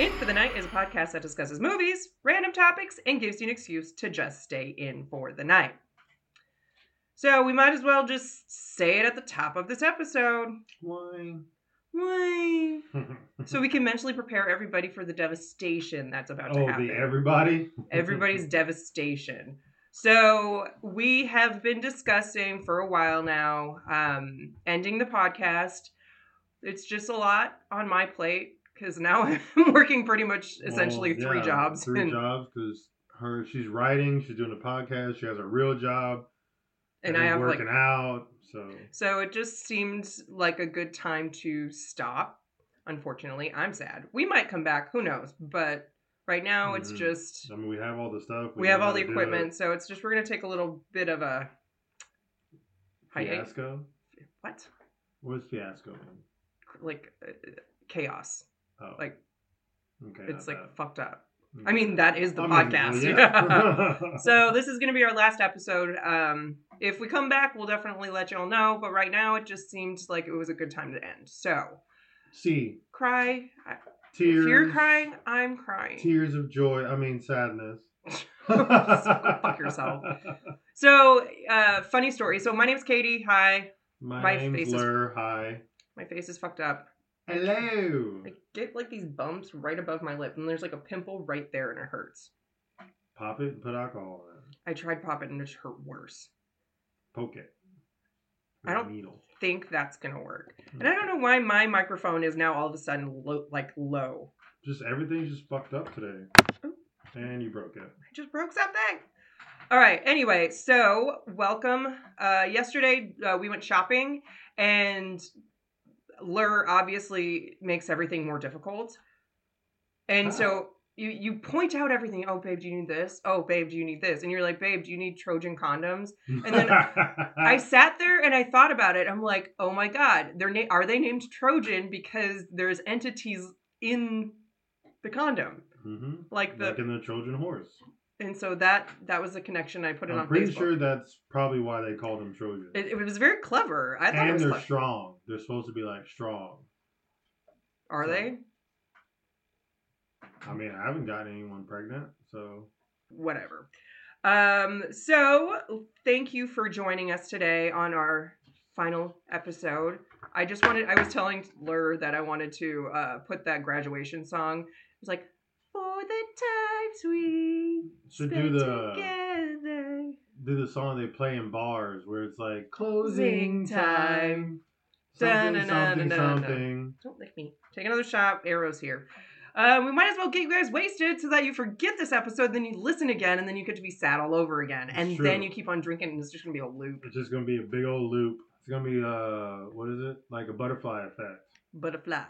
In for the Night is a podcast that discusses movies, random topics, and gives you an excuse to just stay in for the night. So we might as well just say it at the top of this episode. Why? So we can mentally prepare everybody for the devastation that's about to happen. The everybody? Everybody's devastation. So we have been discussing for a while now, ending the podcast. It's just a lot on my plate because now I'm working pretty much essentially three jobs. Three jobs because she's writing, she's doing a podcast, she has a real job, and I have working out. So it just seemed like a good time to stop. Unfortunately, I'm sad. We might come back, who knows? But right now it's just... I mean, we have all the stuff. We have all the equipment, so it's just we're going to take a little bit of a... Fiasco? What? What's fiasco mean? Like, chaos. Oh. Like, okay, it's like fucked up. Okay. I mean, that is the podcast. Yeah. So this is going to be our last episode. If we come back, we'll definitely let y'all know. But right now, it just seemed like it was a good time to end. So, cry. Tears. If you're crying, I'm crying. Tears of joy. I mean, sadness. So go fuck yourself. So, funny story. So my name's Katie. Hi. My name's Lur. Hi. My face is fucked up. Hello. I get like these bumps right above my lip, and there's like a pimple right there, and it hurts. Pop it and put alcohol in it. I tried pop it, and it just hurt worse. Poke it. I don't think that's gonna work, and I don't know why my microphone is now all of a sudden low. Just everything's just fucked up today. Ooh. And you broke it. I just broke something. All right. Anyway, so welcome. Yesterday we went shopping, and Lur obviously makes everything more difficult. And so you point out everything. Oh, babe, do you need this? Oh, babe, do you need this? And you're like, babe, do you need Trojan condoms? And then I sat there and I thought about it. I'm like, oh my God, are they named Trojan because there's entities in the condom? Mm-hmm. Like in the Trojan horse. And so that was the connection. I put it on Facebook. I'm pretty sure that's probably why they called them Trojans. It was very clever. I thought it was they're clever. Strong. They're supposed to be like strong. Are they? I mean, I haven't gotten anyone pregnant, so whatever. So thank you for joining us today on our final episode. I was telling Lur that I wanted to put that graduation song. It was like, for the times we spent together. Do the song they play in bars where it's like closing time. Something. Don't lick me. Take another shot. Arrows here. We might as well get you guys wasted so that you forget this episode, then you listen again, and then you get to be sad all over again. And then you keep on drinking, and it's just going to be a loop. It's just going to be a big old loop. It's going to be, what is it? Like a butterfly effect. Butterfly.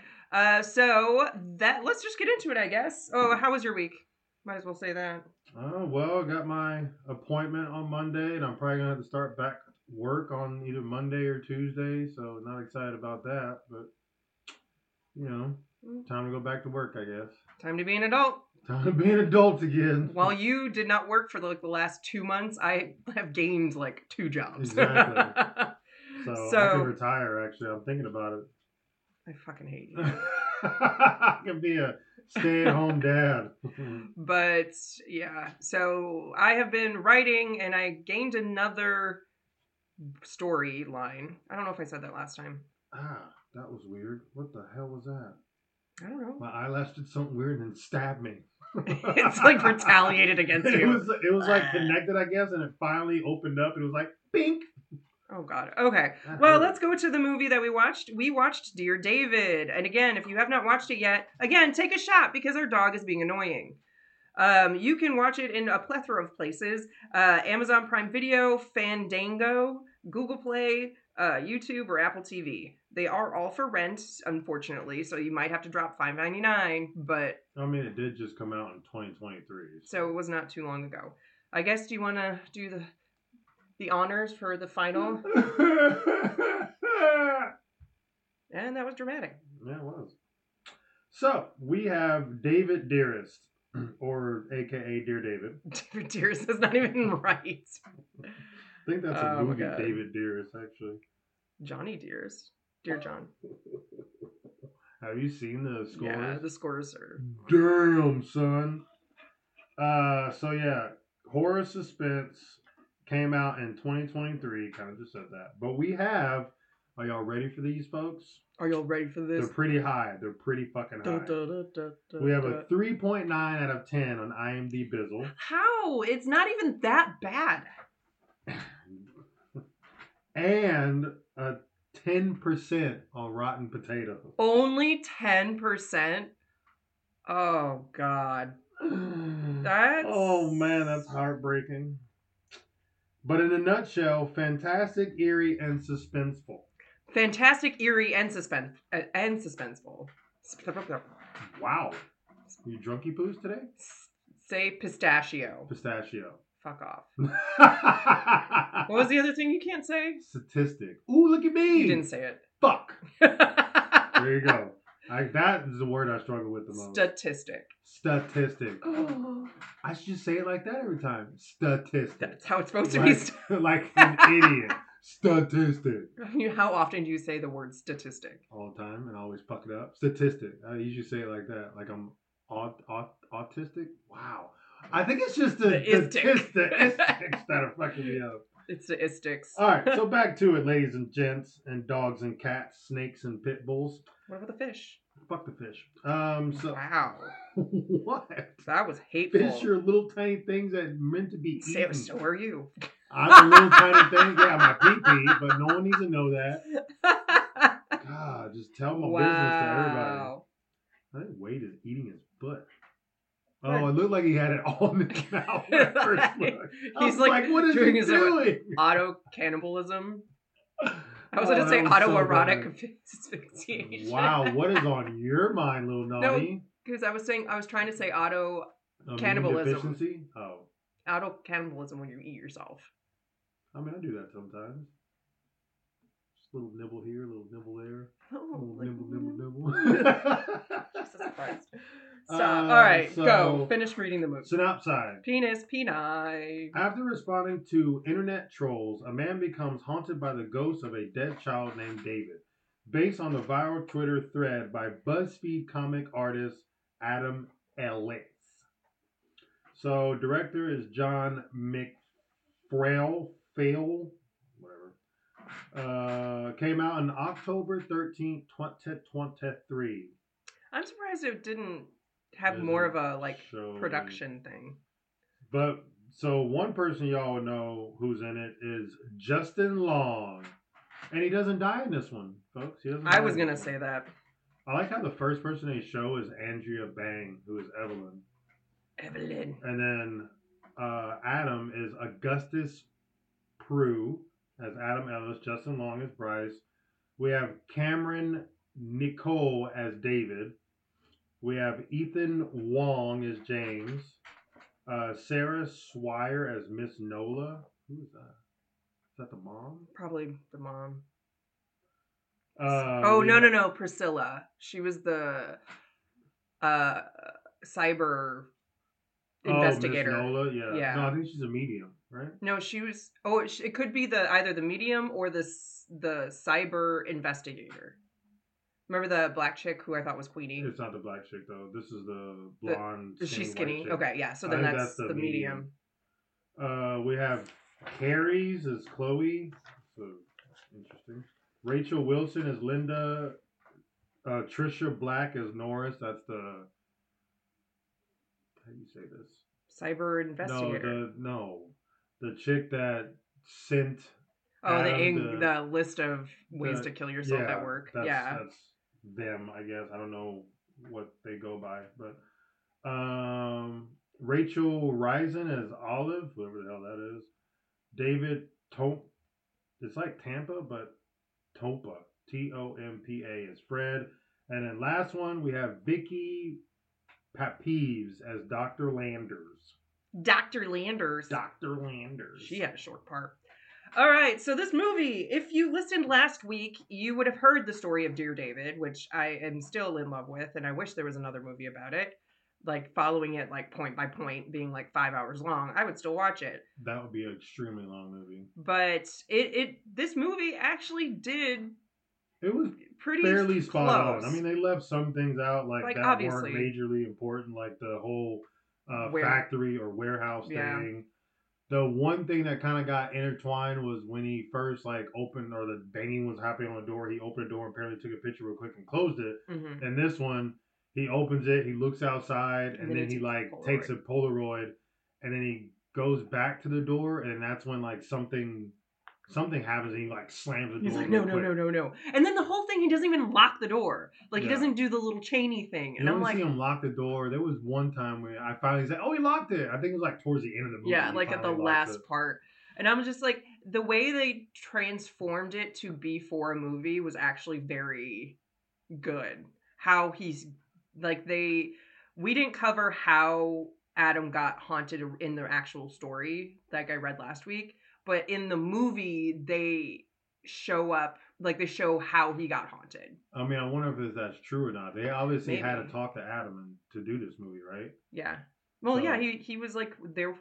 So let's just get into it, I guess. Oh, how was your week? Might as well say that. Oh, well, I got my appointment on Monday, and I'm probably going to have to start back work on either Monday or Tuesday, so not excited about that, but, you know, time to go back to work, I guess. Time to be an adult. Time to be an adult again. While you did not work for the last 2 months, I have gained 2 jobs. Exactly. So I can retire, actually. I'm thinking about it. I fucking hate you. I can be a stay-at-home dad. But, yeah. So I have been writing, and I gained another storyline. I don't know if I said that last time. That was weird. What the hell was that? I don't know. My eyelash did something weird and then stabbed me. It's retaliated against you. It was connected, I guess, and it finally opened up. And it was like, bink. Oh, God. Okay. Well, let's go to the movie that we watched. We watched Dear David. And again, if you have not watched it yet, again, take a shot because our dog is being annoying. You can watch it in a plethora of places. Amazon Prime Video, Fandango, Google Play, YouTube, or Apple TV. They are all for rent, unfortunately, so you might have to drop $5.99, but... I mean, it did just come out in 2023. So it was not too long ago. I guess, do you want to do the honors for the final? And that was dramatic. Yeah, it was. So, we have David Dearest, or a.k.a. Dear David. David Dearest is not even right. I think that's a movie, David Dearest, actually. Johnny Dearest. Dear John. Have you seen the scores? Yeah, the scores are... Damn, son. So yeah, Horror Suspense came out in 2023. Kind of just said that. But we have... Are y'all ready for these, folks? Are y'all ready for this? They're pretty high. They're pretty fucking high. We have a 3.9 out of 10 on IMDb Bizzle. How? It's not even that bad. And a 10% on Rotten Potato. Only 10%? Oh, God. That's... Oh, man, that's heartbreaking. But in a nutshell, fantastic, eerie, and suspenseful. Fantastic, eerie, and suspenseful. Wow. You drunky poos today? Say pistachio. Pistachio. Fuck off. What was the other thing you can't say? Statistic. Ooh, look at me. You didn't say it. Fuck. There you go. That is the word I struggle with the most. Statistic. I should say it like that every time. Statistic. That's how it's supposed to be. Like an idiot. Statistic. How often do you say the word statistic? All the time, and I always fuck it up. Statistic. I usually say it like that. Like I'm autistic. Wow. I think it's just the istics that are fucking me up. It's the istics. All right, so back to it, ladies and gents, and dogs and cats, snakes and pit bulls. What about the fish? Fuck the fish. Wow. What? That was hateful. Fish are little tiny things that are meant to be eaten. So are you. I'm a little tiny thing. Yeah, my pee-pee, but no one needs to know that. God, just tell my business to everybody. I think Wade is eating his butt. Oh, it looked like he had it all in his mouth when I first looked. He's like, what is he doing? Auto cannibalism. I was going to say autoerotic asphyxiation. Wow, what is on your mind, little naughty? No, because I was trying to say auto cannibalism. Deficiency? Oh. Auto cannibalism when you eat yourself. I mean, I do that sometimes. Just a little nibble here, a little nibble there. Oh, nibble. Jesus Christ. Stop. All right, go. Finish reading the movie. Synopsis. Penis, penile. After responding to internet trolls, a man becomes haunted by the ghost of a dead child named David, based on the viral Twitter thread by BuzzFeed comic artist Adam Ellis. So, director is John McPhail, whatever. Came out on October 13th, 2023. I'm surprised it didn't have more of a production thing. But so one person y'all would know who's in it is Justin Long, and he doesn't die in this one, folks. I was gonna say that. I like how the first person they show is Andrea Bang, who is Evelyn. And then Adam is Augustus Prue as Adam Ellis. Justin Long as Bryce. We have Cameron Nicole as David. We have Ethan Wong as James. Sarah Swire as Miss Nola. Who is that? Is that the mom? Probably the mom. No. Priscilla. She was the cyber investigator. Miss Nola? Yeah. No, I think she's a medium, right? No, she was... it could be either the medium or the cyber investigator. Remember the black chick who I thought was Queenie? It's not the black chick, though. This is the blonde, Is she skinny? Okay, yeah. So then that's the medium. We have Carrie's as Chloe. So, interesting. Rachel Wilson as Linda. Trisha Black as Norris. That's the... How do you say this? Cyber investigator. The chick that sent... the list of ways to kill yourself at work. That's them, I guess. I don't know what they go by, but Rachel Risen as Olive, whoever the hell that is. David it's like Tampa, but Tompa, Tompa is Fred. And then last one, we have Vicky Papeves as Dr. Landers. Dr. Landers. She had a short part. All right, so this movie, if you listened last week, you would have heard the story of Dear David, which I am still in love with, and I wish there was another movie about it, like following it like point by point, being like 5 hours long. I would still watch it. That would be an extremely long movie. But this movie actually did It was pretty fairly spot close. on. I mean, they left some things out like that obviously weren't majorly important, like the whole Where- factory or warehouse thing. The one thing that kind of got intertwined was when he first like opened, or the banging was happening on the door. He opened the door and apparently took a picture real quick and closed it. Mhm. And this one, he opens it, he looks outside, and then he like takes a Polaroid, and then he goes back to the door, and that's when like something happens, and he like slams the door. He's like, no. And then the whole thing, he doesn't even lock the door. Like, he Yeah. doesn't do the little chainy thing. And You I'm only like, see him lock the door. There was one time where I finally said, "Oh, he locked it." I think it was like towards the end of the movie. yeah, he like at the finally locked last it. part. And I'm just like, the way they transformed it to be for a movie was actually very good. How he's like, we didn't cover how Adam got haunted in the actual story like I read last week, but in the movie they show up, like they show how he got haunted. I mean, I wonder if that's true or not. They obviously Maybe. had to talk to Adam to do this movie, right? Yeah. Well, So- yeah, he was like there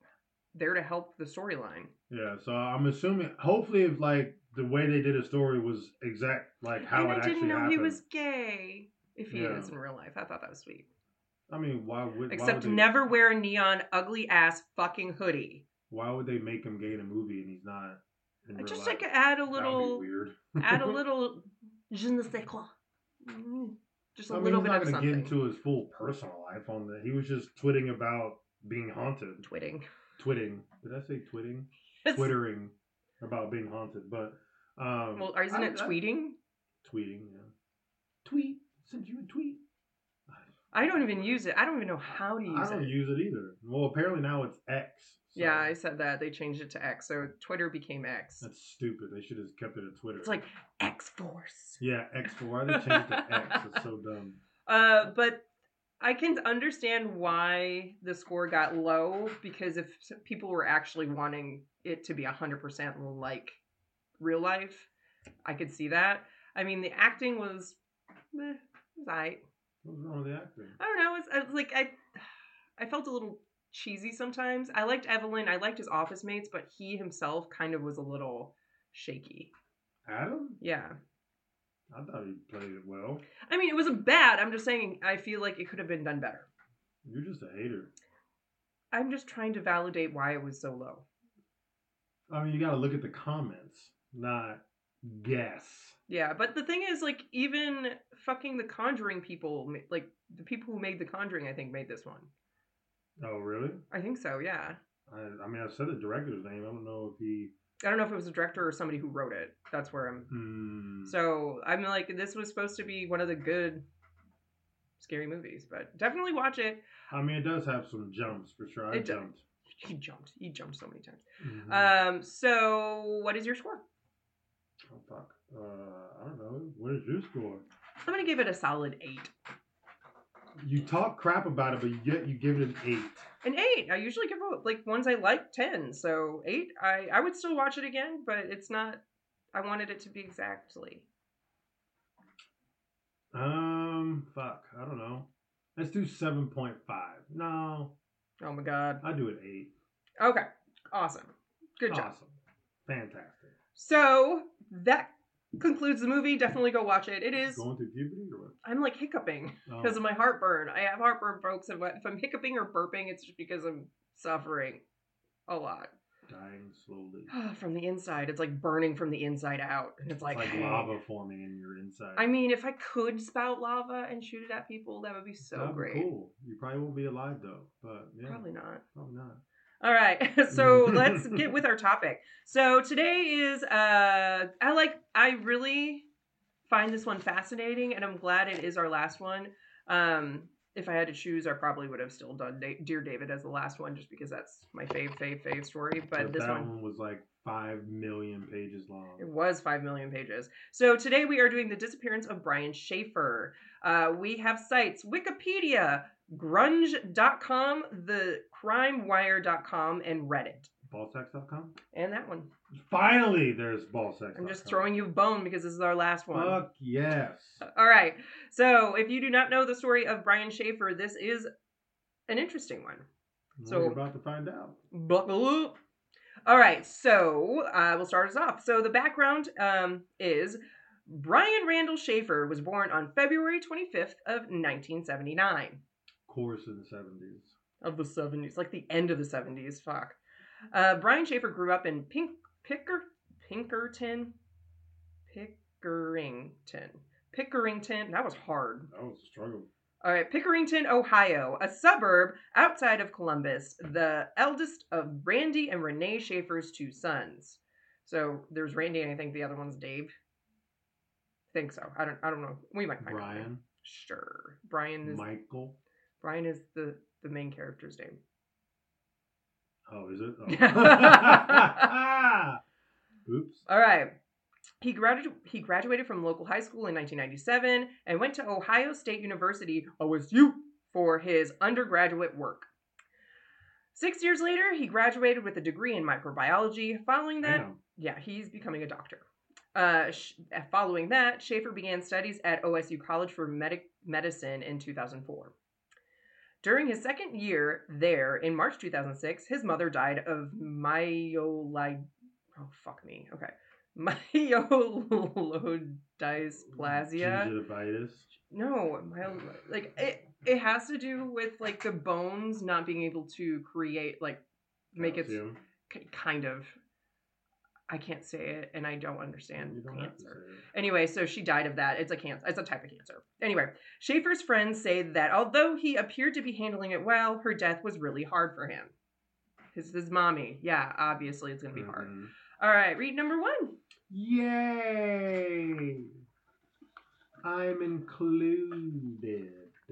to help the storyline. Yeah, so I'm assuming, hopefully, if like the way they did a story was exact, like how And it I actually didn't know happened. he was gay. If he Yeah. is in real life, I thought that was sweet. I mean, why would Except they, never wear a neon ugly ass fucking hoodie. Why would they make him gay in a movie and he's not in real Just life? like add a That would little, be weird. add a little je ne sais quoi. Just a I mean, little he's bit not of going to something. get into his full personal life on the. He was just twitting about being haunted. Twitting. Did I say twitting? Twittering about being haunted, but well, isn't it tweeting? Tweeting, yeah. Tweet. Send you a tweet. I don't even use it. I don't even know how to use it. I don't use it either. Well, apparently now it's X. So yeah, I said that. They changed it to X. So Twitter became X. That's stupid. They should have kept it at Twitter. It's like X-Force. Yeah, X-Force. Why they changed it to X? It's so dumb. But I can understand why the score got low, because if people were actually wanting it to be 100% like real life, I could see that. I mean, the acting was, it was alright. What's wrong with the acting? I don't know. It's like I felt a little cheesy sometimes. I liked Evelyn. I liked his office mates, but he himself kind of was a little shaky. Adam? Yeah. I thought he played it well. I mean, it wasn't bad. I'm just saying I feel like it could have been done better. You're just a hater. I'm just trying to validate why it was so low. I mean, you got to look at the comments, not guess. Yeah, but the thing is, like, even fucking the Conjuring people, like, the people who made the Conjuring, I think, made this one. Oh, really? I think so, yeah. I mean, I've said the director's name. I don't know if he... I don't know if it was a director or somebody who wrote it. That's where I'm... So, I'm like, this was supposed to be one of the good scary movies, but definitely watch it. I mean, it does have some jumps, for sure. I jumped. He jumped so many times. Mm-hmm. So, what is your score? Oh, fuck. I don't know. What is your score? I'm going to give it a solid 8. You talk crap about it, but yet you give it an 8. An 8. I usually give like ones I like 10. So 8. I would still watch it again, but it's not. I wanted it to be exactly. Fuck. I don't know. Let's do 7.5. No. Oh my god. I do it 8. Okay. Awesome. Good job. Awesome. Fantastic. So that concludes the movie. Definitely go watch it. It is. Going through puberty or what? I'm like hiccuping because of my heartburn. I have heartburn, folks. And if I'm hiccuping or burping, it's just because I'm suffering a lot. Dying slowly. From the inside. It's like burning from the inside out. And it's like lava forming in your inside. I mean, if I could spout lava and shoot it at people, that would be so That'd be great. Cool. You probably won't be alive though. But yeah. Probably not. Probably not. All right, so let's get with our topic. So today is, I really find this one fascinating, and I'm glad it is our last one. If I had to choose, I probably would have still done Dear David as the last one, just because that's my fave story. But this one was like 5 million pages long. It was 5 million pages. So today we are doing the disappearance of Brian Shaffer. We have sites, Wikipedia, grunge.com, thecrimewire.com, and Reddit. Ballsex.com? And that one. Finally, there's ballsex.com. I'm just throwing you a bone because this is our last one. Fuck yes. All right. So if you do not know the story of Brian Shaffer, this is an interesting one. So we're about to find out. Buckle up. All right. So we'll start us off. So the background is Brian Randall Schaefer was born on February 25th of 1979. Of course, in the 70s. Of the 70s, like the end of the 70s. Fuck. Brian Schaefer grew up in Pickerington. That was hard. That was a struggle. All right, Pickerington, Ohio, a suburb outside of Columbus, the eldest of Randy and Renee Schaefer's two sons. So there's Randy, and I think the other one's Dave. I think so. I don't know. We might find out. Brian. Sure. Brian is Michael. Brian is the main character's name. Oh, is it? Oh. Oops. All right. He graduated from local high school in 1997 and went to Ohio State University, OSU, for his undergraduate work. 6 years later, he graduated with a degree in microbiology. Following that, he's becoming a doctor. Following that, Schaefer began studies at OSU College for Medicine in 2004. During his second year there, in March 2006, his mother died of myelodysplasia. Gingivitis. No, it has to do with like the bones not being able to create make it kind of. I can't say it, and I don't understand cancer. Anyway, so she died of that. It's a cancer. It's a type of cancer. Anyway, Schaefer's friends say that although he appeared to be handling it well, her death was really hard for him. His mommy. Yeah, obviously it's going to be hard. All right, read number 1. Yay! I'm included.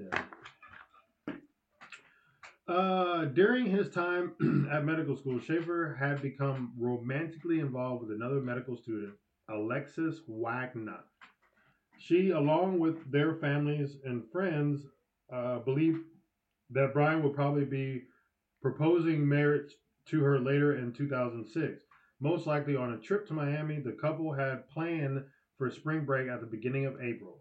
During his time at medical school, Schaefer had become romantically involved with another medical student, Alexis Wagner. She, along with their families and friends, believed that Brian would probably be proposing marriage to her later in 2006. Most likely on a trip to Miami, the couple had planned for spring break at the beginning of April.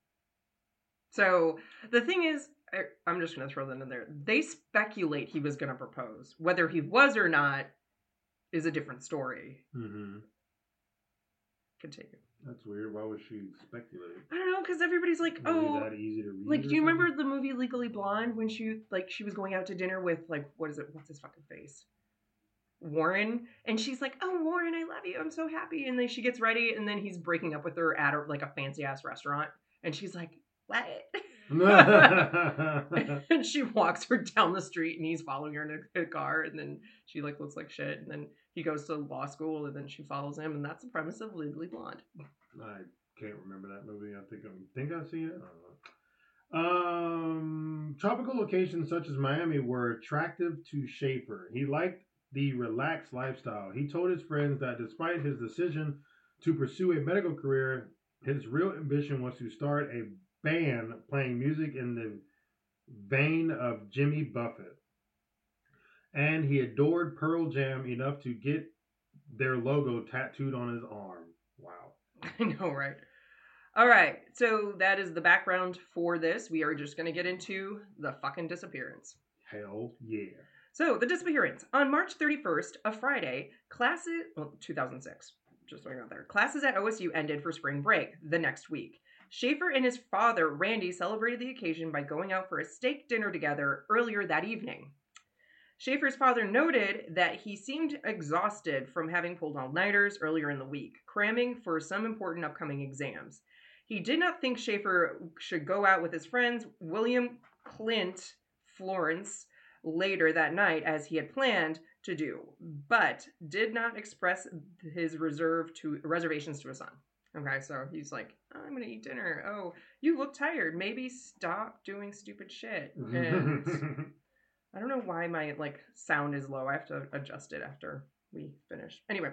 So the thing is, I'm just going to throw that in there. They speculate he was going to propose. Whether he was or not is a different story. Mm-hmm. Continue. That's weird. Why would she speculate? I don't know, because everybody's like, that easy to read. Like, do you remember the movie Legally Blonde when she was going out to dinner with, what's his fucking face? Warren, and she's like, "Oh, Warren, I love you. I'm so happy." And then she gets ready, and then he's breaking up with her at a fancy ass restaurant, and she's like, "What?" And she walks her down the street, and he's following her in a car, and then she looks like shit, and then he goes to law school, and then she follows him, and that's the premise of Legally Blonde. I can't remember that movie. I think I've seen it. I don't know. Tropical locations such as Miami were attractive to Schaefer. He liked the relaxed lifestyle. He told his friends that despite his decision to pursue a medical career, his real ambition was to start a band playing music in the vein of Jimmy Buffett. And he adored Pearl Jam enough to get their logo tattooed on his arm. Wow. I know, right? All right, so that is the background for this. We are just going to get into the fucking disappearance. Hell yeah. So, the disappearance. On March 31st, a Friday, 2006, just so you're out there, classes at OSU ended for spring break the next week. Schaefer and his father, Randy, celebrated the occasion by going out for a steak dinner together earlier that evening. Schaefer's father noted that he seemed exhausted from having pulled all-nighters earlier in the week, cramming for some important upcoming exams. He did not think Schaefer should go out with his friends, William Clint Florence, later that night as he had planned to do, but did not express his reservations to his son. Okay, so he's like, I'm gonna eat dinner. Oh, you look tired. Maybe stop doing stupid shit. And I don't know why my sound is low. I have to adjust it after we finish. Anyway,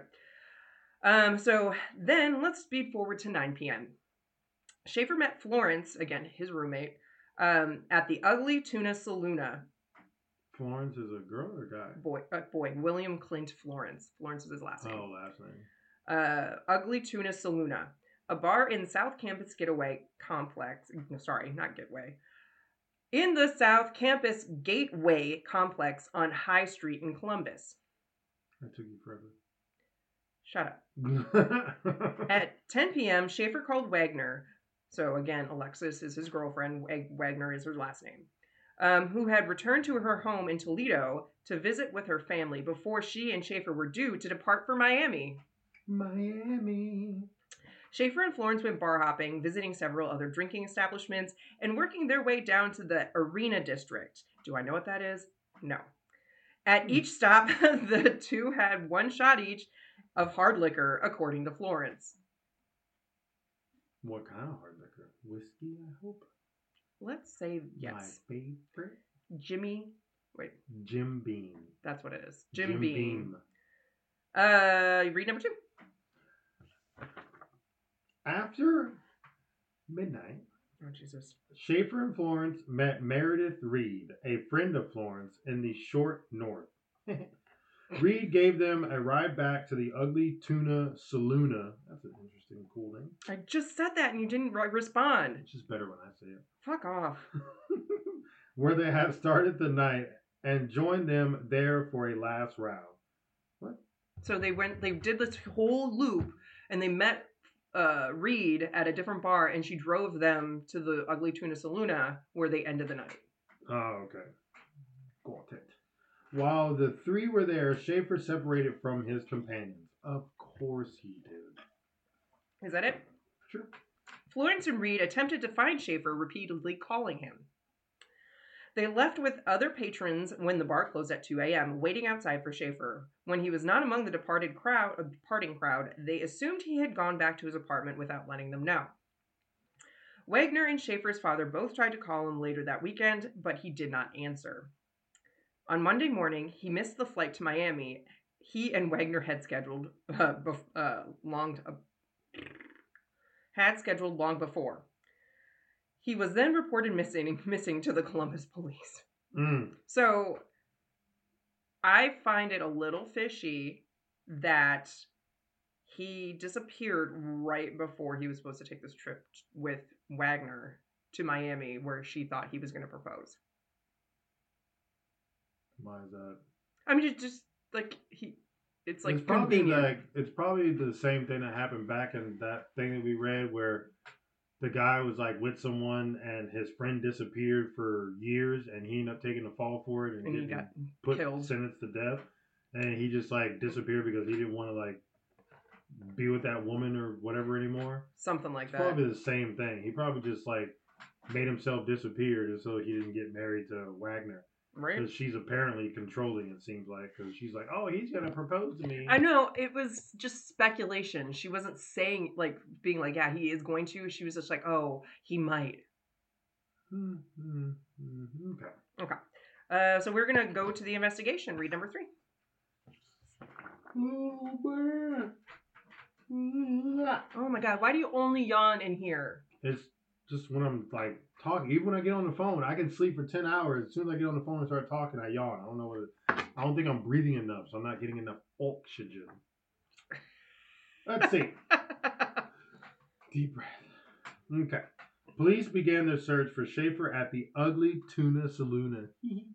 so then let's speed forward to 9 p.m. Schaefer met Florence, again his roommate, at the Ugly Tuna Saloona. Florence is a girl or guy? Boy. William Clint Florence. Florence is his last name. Oh, last name. Ugly Tuna Saloona, a bar in South Campus Gateway Complex. No, sorry, not Gateway. In the South Campus Gateway Complex on High Street in Columbus. That took you forever. Shut up. At 10 p.m., Schaefer called Wagner. So again, Alexis is his girlfriend. Wagner is her last name. Who had returned to her home in Toledo to visit with her family before she and Schaefer were due to depart for Miami. Miami. Schaefer and Florence went bar hopping, visiting several other drinking establishments, and working their way down to the Arena District. Do I know what that is? No. At each stop, the two had one shot each of hard liquor, according to Florence. What kind of hard liquor? Whiskey, I hope. Let's say yes. My favorite. Jim Beam. That's what it is. Jim Beam. Beam. Read number 2. After midnight, oh Jesus, Schaefer and Florence met Meredith Reed, a friend of Florence, in the short north. Reed gave them a ride back to the Ugly Tuna Saloona. That's an interesting, cool name. I just said that and you didn't respond. It's just better when I say it. Fuck off. Where they had started the night and joined them there for a last round. What? So they did this whole loop and they met Reed at a different bar and she drove them to the Ugly Tuna Saloona where they ended the night. Oh, okay. Got it. While the three were there, Schaefer separated from his companions. Of course he did. Is that it? Sure. Florence and Reed attempted to find Schaefer, repeatedly calling him. They left with other patrons when the bar closed at 2 a.m., waiting outside for Schaefer. When he was not among the departing crowd, they assumed he had gone back to his apartment without letting them know. Wagner and Schaefer's father both tried to call him later that weekend, but he did not answer. On Monday morning, he missed the flight to Miami. He and Wagner had scheduled long before. He was then reported missing to the Columbus police. So I find it a little fishy that he disappeared right before he was supposed to take this trip with Wagner to Miami, where she thought he was going to propose. Why is that? I mean, just like it's like it's probably convenient. it's probably the same thing that happened back in that thing that we read where the guy was like with someone and his friend disappeared for years and he ended up taking the fall for it and he got killed, sentenced to death, and he just like disappeared because he didn't want to like be with that woman or whatever anymore. Something like that. Probably the same thing. He probably just like made himself disappear just so he didn't get married to Wagner. Right. Because she's apparently controlling, it seems like. Because she's like, oh, he's going to propose to me. I know. It was just speculation. She wasn't saying, like, being like, yeah, he is going to. She was just like, oh, he might. Okay. So we're going to go to the investigation. Read number 3. Oh, my God. Why do you only yawn in here? It's just when I'm, like, talking. Even when I get on the phone, I can sleep for 10 hours. As soon as I get on the phone and start talking, I yawn. I don't know I don't think I'm breathing enough, so I'm not getting enough oxygen. Let's see. Deep breath. Okay. Police began their search for Schaefer at the Ugly Tuna Saloona.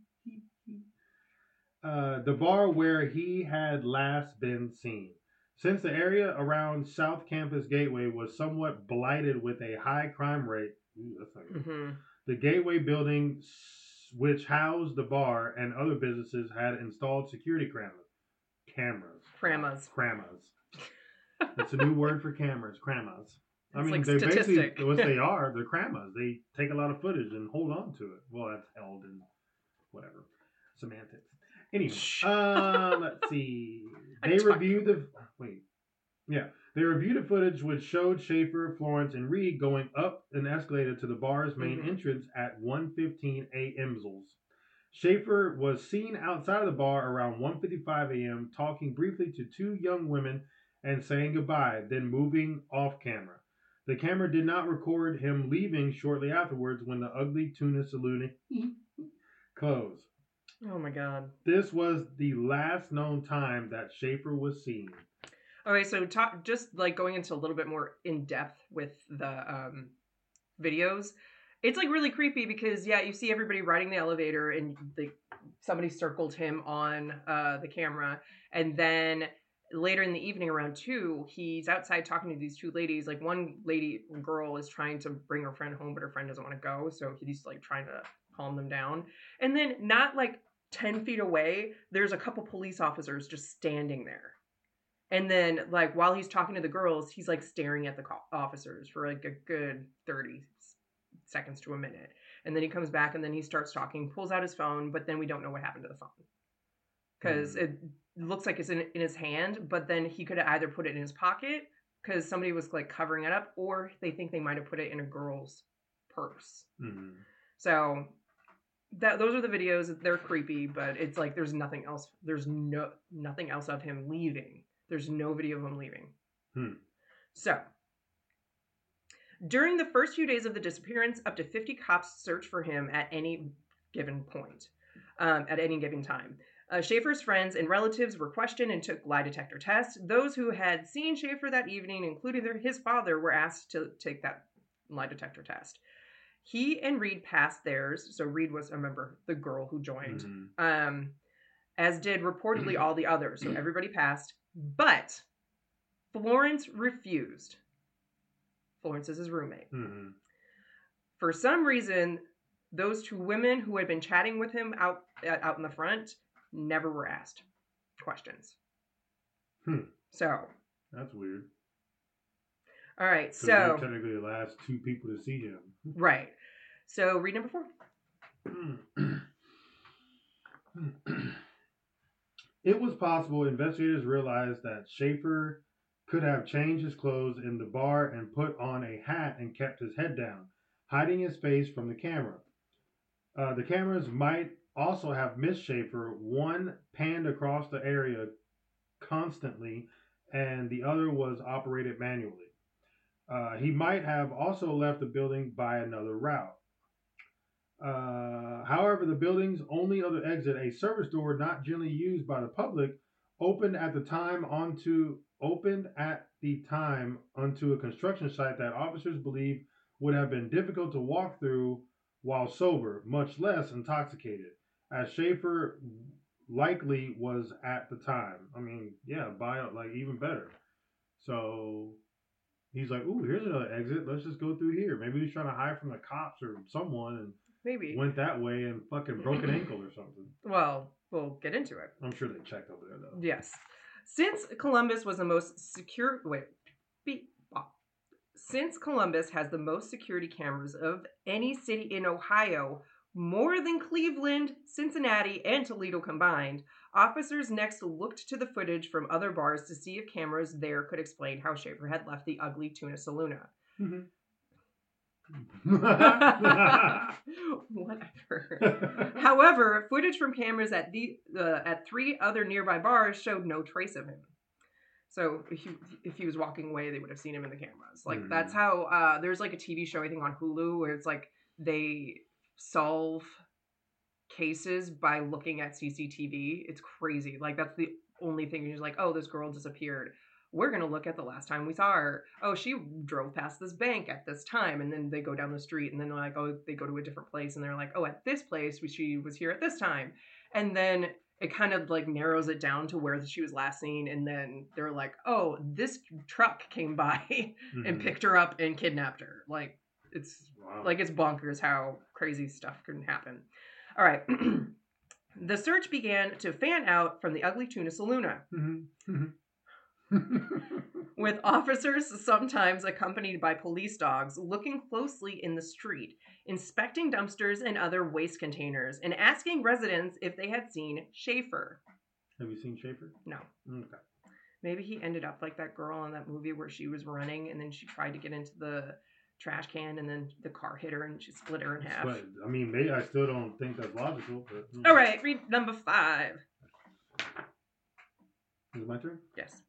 The bar where he had last been seen. Since the area around South Campus Gateway was somewhat blighted with a high crime rate, that's not good. The Gateway building, which housed the bar and other businesses, had installed security cameras. It's a new word for cameras. Cramas. I mean, like they're basically what they are. They're cramas. They take a lot of footage and hold on to it. Well, that's held in whatever semantics. Anyway, let's see. They reviewed the footage which showed Schaefer, Florence, and Reed going up an escalator to the bar's main entrance at 1:15 a.m. Schaefer was seen outside of the bar around 1:55 a.m. talking briefly to two young women and saying goodbye, then moving off camera. The camera did not record him leaving shortly afterwards when the Ugly Tuna Saloon closed. Oh my God. This was the last known time that Schaefer was seen. Okay, so just like going into a little bit more in depth with the videos, it's like really creepy because you see everybody riding the elevator and somebody circled him on the camera, and then later in the evening around 2, he's outside talking to these 2 ladies. Like, one girl is trying to bring her friend home, but her friend doesn't want to go. So he's like trying to calm them down. And then not like 10 feet away, there's a couple police officers just standing there. And then, like, while he's talking to the girls, he's like staring at the officers for like a good 30 seconds to a minute. And then he comes back and then he starts talking, pulls out his phone, but then we don't know what happened to the phone. Because it looks like it's in his hand, but then he could have either put it in his pocket because somebody was like covering it up, or they think they might have put it in a girl's purse. Mm-hmm. So those are the videos. They're creepy, but it's like there's nothing else. There's nothing else of him leaving. There's no video of him leaving. So during the first few days of the disappearance, up to 50 cops searched for him at any given point, at any given time. Schaefer's friends and relatives were questioned and took lie detector tests. Those who had seen Schaefer that evening, including his father, were asked to take that lie detector test. He and Reed passed theirs. So Reed was, remember, the girl who joined, as did reportedly all the others. So everybody passed, but Florence refused. Florence is his roommate. For some reason, those 2 women who had been chatting with him out in the front never were asked questions. So that's weird. All right, so they're technically the last 2 people to see him. Right. So read number 4. It was possible investigators realized that Schaefer could have changed his clothes in the bar and put on a hat and kept his head down, hiding his face from the camera. The cameras might also have missed Schaefer. One panned across the area constantly, and the other was operated manually. He might have also left the building by another route. However, the building's only other exit, a service door not generally used by the public, opened at the time onto a construction site that officers believe would have been difficult to walk through while sober, much less intoxicated, as Schaefer likely was at the time. I mean, yeah, even better. So he's like, "Ooh, here's another exit. Let's just go through here." Maybe he's trying to hide from the cops or someone, and maybe went that way and fucking broke an ankle or something. Well, we'll get into it. I'm sure they checked over there though. Yes. Since Columbus has the most security cameras of any city in Ohio, more than Cleveland, Cincinnati, and Toledo combined, officers next looked to the footage from other bars to see if cameras there could explain how Schaefer had left the Ugly Tuna Saloona. Whatever. However, footage from cameras at 3 other nearby bars showed no trace of him. So if he was walking away, they would have seen him in the cameras. Like that's how there's like a TV show I think on Hulu where it's like they solve cases by looking at CCTV. It's crazy. Like that's the only thing. You're like, oh, this girl disappeared. We're going to look at the last time we saw her. Oh, she drove past this bank at this time. And then they go down the street and then like, oh, they go to a different place. And they're like, oh, at this place, she was here at this time. And then it kind of like narrows it down to where she was last seen. And then they're like, oh, this truck came by and picked her up and kidnapped her. Like it's it's bonkers how crazy stuff can happen. All right. The search began to fan out from the Ugly Tuna Saloona. With officers sometimes accompanied by police dogs looking closely in the street, inspecting dumpsters and other waste containers, and asking residents if they had seen Schaefer. Have you seen Schaefer? No. Okay. Maybe he ended up like that girl in that movie where she was running and then she tried to get into the trash can and then the car hit her and she split her in half. But, I mean, maybe I still don't think that's logical. But, All right, read number 5. Is it my turn? Yes.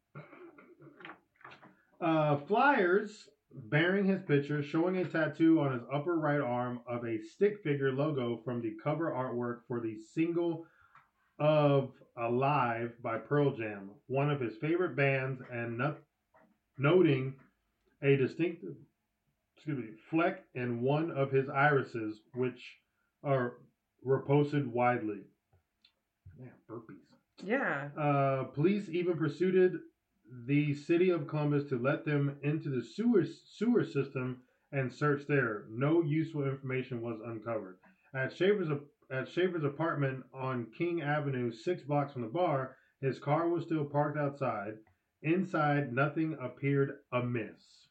Flyers bearing his picture, showing a tattoo on his upper right arm of a stick figure logo from the cover artwork for the single of Alive by Pearl Jam, one of his favorite bands, and noting a distinctive fleck in one of his irises, which were posted widely. Man, burpees. Yeah. Police even pursued the city of Columbus to let them into the sewer system and search there. No useful information was uncovered. At Schaefer's apartment on King Avenue, 6 blocks from the bar, his car was still parked outside. Inside, nothing appeared amiss.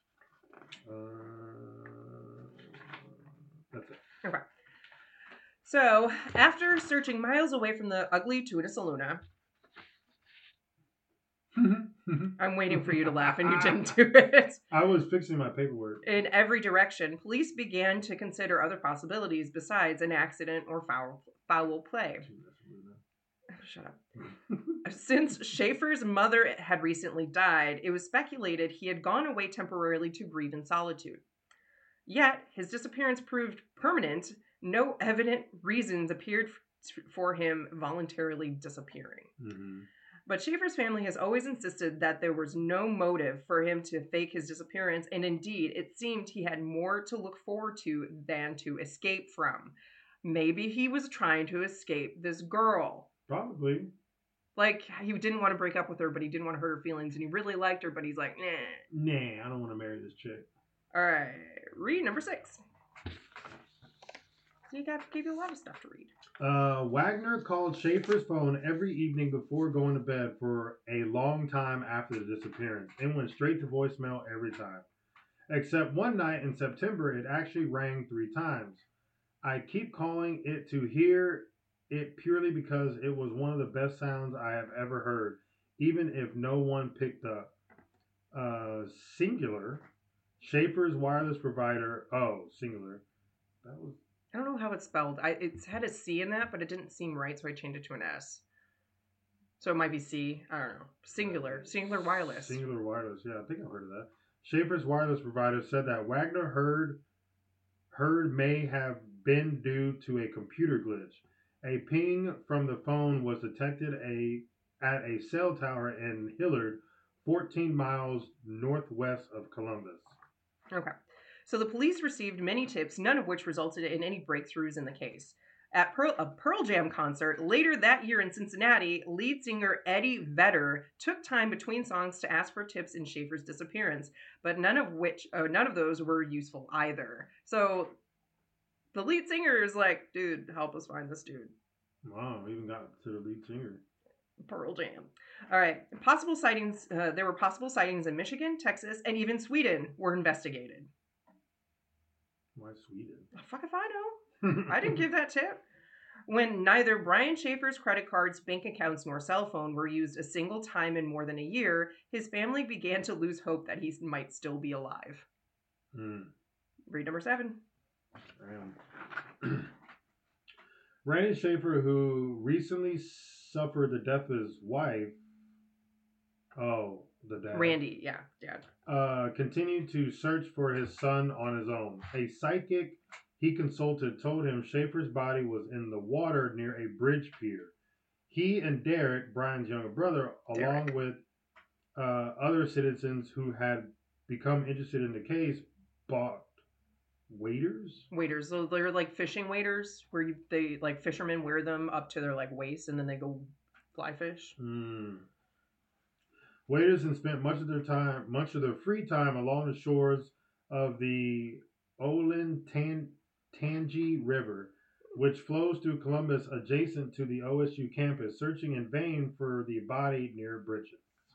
That's it. Okay. So, after searching miles away from the ugly Tuanessa Luna, I'm waiting for you to laugh and you didn't do it. I was fixing my paperwork. In every direction, police began to consider other possibilities besides an accident or foul play. Shut up. Since Schaefer's mother had recently died, it was speculated he had gone away temporarily to grieve in solitude. Yet, his disappearance proved permanent. No evident reasons appeared for him voluntarily disappearing. Mm-hmm. But Schaefer's family has always insisted that there was no motive for him to fake his disappearance, and indeed, it seemed he had more to look forward to than to escape from. Maybe he was trying to escape this girl. Probably. Like, he didn't want to break up with her, but he didn't want to hurt her feelings, and he really liked her, but he's like, nah. Nah, I don't want to marry this chick. All right, read number 6. So you gave you a lot of stuff to read. Wagner called Schaefer's phone every evening before going to bed for a long time after the disappearance and went straight to voicemail every time. Except one night in September, it actually rang 3 times. I keep calling it to hear it purely because it was one of the best sounds I have ever heard, even if no one picked up. Singular. Schaefer's wireless provider. Oh, singular. That was. I don't know how it's spelled. It had a C in that, but it didn't seem right, so I changed it to an S. So it might be C. I don't know. Singular. Singular wireless. Singular wireless. Yeah, I think I've heard of that. Schaefer's wireless provider said that Wagner heard may have been due to a computer glitch. A ping from the phone was detected at a cell tower in Hillard, 14 miles northwest of Columbus. Okay. So the police received many tips, none of which resulted in any breakthroughs in the case. At a Pearl Jam concert later that year in Cincinnati, lead singer Eddie Vedder took time between songs to ask for tips in Schaefer's disappearance, but none of those were useful either. So the lead singer is like, dude, help us find this dude. Wow, we even got to the lead singer. Pearl Jam. All right. Possible sightings. There were possible sightings in Michigan, Texas, and even Sweden were investigated. Why Sweden? Fuck if I know. I didn't give that tip. When neither Brian Schaefer's credit cards, bank accounts, nor cell phone were used a single time in more than a year, his family began to lose hope that he might still be alive. Read number 7. Randy Schaefer, who recently suffered the death of his wife, the dad. Randy, yeah, dad. Continued to search for his son on his own. A psychic he consulted told him Schaefer's body was in the water near a bridge pier. He and Derek, Brian's younger brother, along with other citizens who had become interested in the case, bought waders. So they're like fishing waders, where they like fishermen wear them up to their like waist, and then they go fly fish. Waders and spent much of their free time along the shores of the Olentangy River, which flows through Columbus adjacent to the OSU campus, searching in vain for the body near bridges.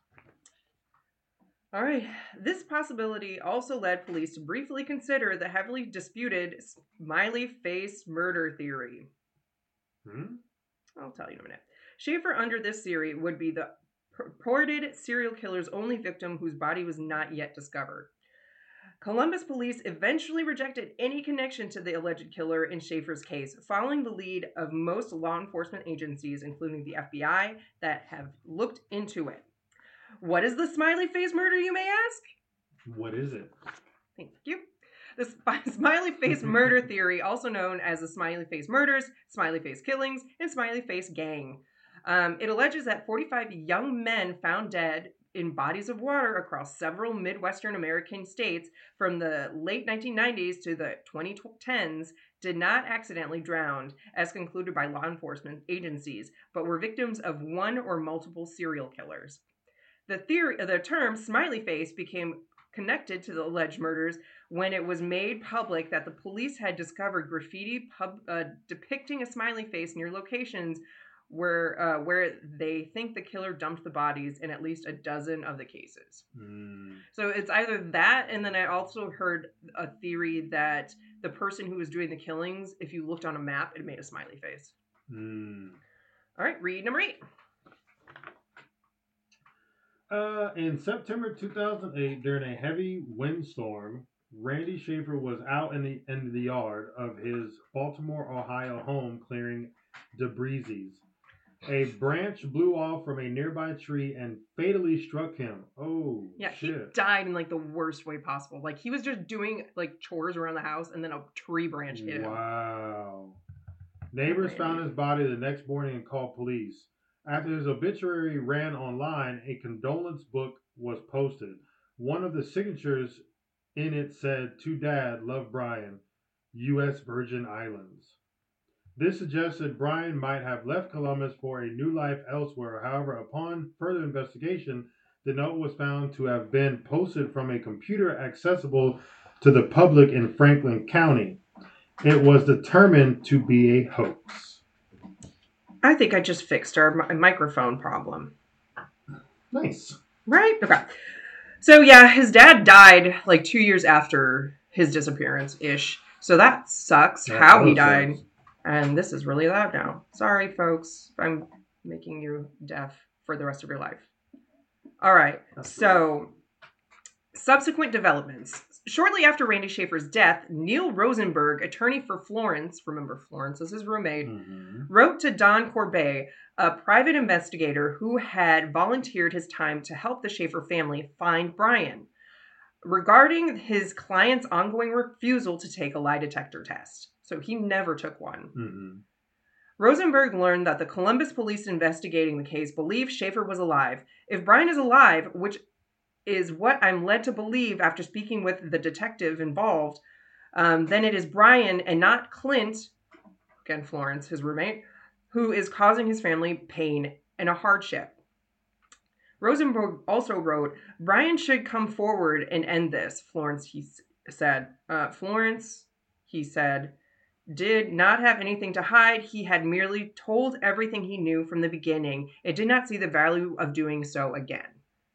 All right. This possibility also led police to briefly consider the heavily disputed smiley face murder theory. I'll tell you in a minute. Schaefer, under this theory, would be the purported serial killer's only victim whose body was not yet discovered. Columbus police eventually rejected any connection to the alleged killer in Schaefer's case, following the lead of most law enforcement agencies, including the FBI, that have looked into it. What is the smiley face murder, you may ask? What is it? Thank you. The smiley face murder theory, also known as the smiley face murders, smiley face killings, and smiley face gang. It alleges that 45 young men found dead in bodies of water across several Midwestern American states from the late 1990s to the 2010s did not accidentally drown, as concluded by law enforcement agencies, but were victims of one or multiple serial killers. The term smiley face became connected to the alleged murders when it was made public that the police had discovered graffiti depicting a smiley face near locations where they think the killer dumped the bodies in at least a dozen of the cases. So it's either that, and then I also heard a theory that the person who was doing the killings, if you looked on a map, it made a smiley face. All right, read number 8. In September 2008, during a heavy windstorm, Randy Schaefer was out in the yard of his Baltimore, Ohio home clearing debris. A branch blew off from a nearby tree and fatally struck him. Oh, yeah, shit. He died in like the worst way possible. Like he was just doing like chores around the house, and then a tree branch hit him. Wow. Neighbors found his body the next morning and called police. After his obituary ran online, a condolence book was posted. One of the signatures in it said, "To Dad, love Brian, U.S. Virgin Islands." This suggested Brian might have left Columbus for a new life elsewhere. However, upon further investigation, the note was found to have been posted from a computer accessible to the public in Franklin County. It was determined to be a hoax. I think I just fixed our microphone problem. Nice. Right? Okay. So yeah, his dad died like 2 years after his disappearance-ish. So that sucks, how he died. Sucks. And this is really loud now. Sorry, folks. I'm making you deaf for the rest of your life. All right. So, subsequent developments. Shortly after Randy Schaefer's death, Neil Rosenberg, attorney for Florence, remember Florence is his roommate, wrote to Don Corbet, a private investigator who had volunteered his time to help the Schaefer family find Brian, regarding his client's ongoing refusal to take a lie detector test. So he never took one. Rosenberg learned that the Columbus police investigating the case believed Schaefer was alive. If Brian is alive, which is what I'm led to believe after speaking with the detective involved, then it is Brian and not Clint, again Florence, his roommate, who is causing his family pain and a hardship. Rosenberg also wrote, Brian should come forward and end this, Florence, he said. Florence, he said, did not have anything to hide. He had merely told everything he knew from the beginning. It did not see the value of doing so again.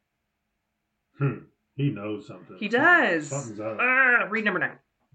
He knows something. He does. Something's up. Read number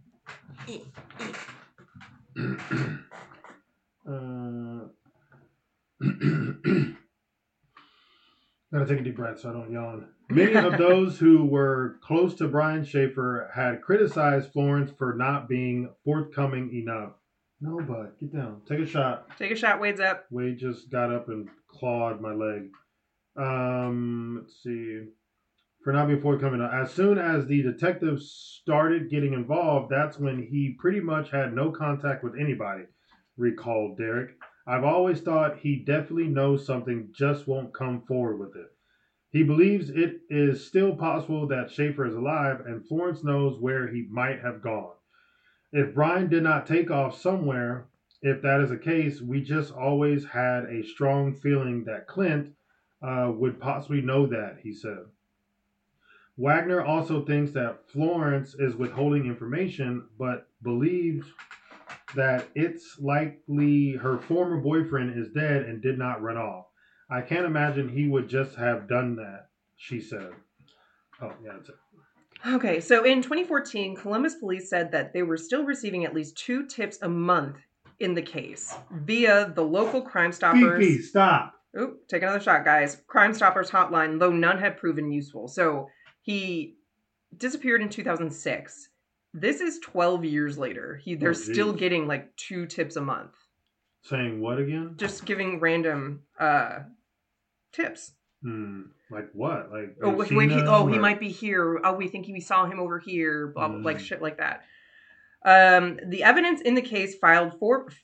9. Gotta take a deep breath so I don't yawn. Many of those who were close to Brian Schaefer had criticized Florence for not being forthcoming enough. No, bud, get down. Take a shot. Take a shot. Wade's up. Wade just got up and clawed my leg. Let's see. For not being forthcoming enough. As soon as the detectives started getting involved, that's when he pretty much had no contact with anybody, recalled Derek. I've always thought he definitely knows something, just won't come forward with it. He believes it is still possible that Schaefer is alive, and Florence knows where he might have gone. If Brian did not take off somewhere, if that is the case, we just always had a strong feeling that Clint would possibly know that, he said. Wagner also thinks that Florence is withholding information, but believes that it's likely her former boyfriend is dead and did not run off. I can't imagine he would just have done that, she said. Oh, yeah, that's it. Okay, so in 2014, Columbus police said that they were still receiving at least 2 tips a month in the case via the local Crime Stoppers. Fifi, stop. Oop, take another shot, guys. Crime Stoppers hotline, though none had proven useful. So he disappeared in 2006. This is 12 years later. They're still getting like 2 tips a month. Saying what again? Just giving random tips. Like what? Like he might be here. Oh, we think we saw him over here. Blah, blah, like shit like that. The evidence in the case filled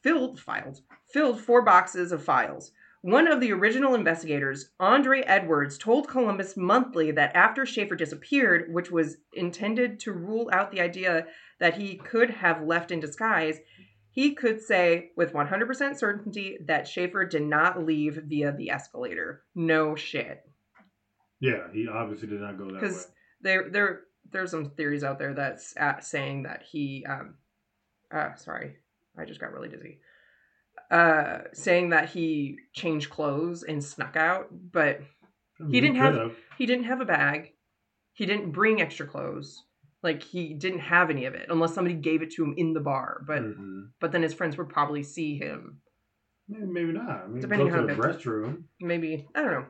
4 boxes of files. One of the original investigators, Andre Edwards, told Columbus Monthly that after Schaefer disappeared, which was intended to rule out the idea that he could have left in disguise, he could say with 100% certainty that Schaefer did not leave via the escalator. No shit. Yeah, he obviously did not go that way. Because there's some theories out there that's saying that he sorry, I just got really dizzy. Saying that he changed clothes and snuck out, but he didn't have a bag. He didn't bring extra clothes. Like, he didn't have any of it unless somebody gave it to him in the bar. But then his friends would probably see him. Maybe not. I mean, depending go on to the restroom. Maybe, I don't know.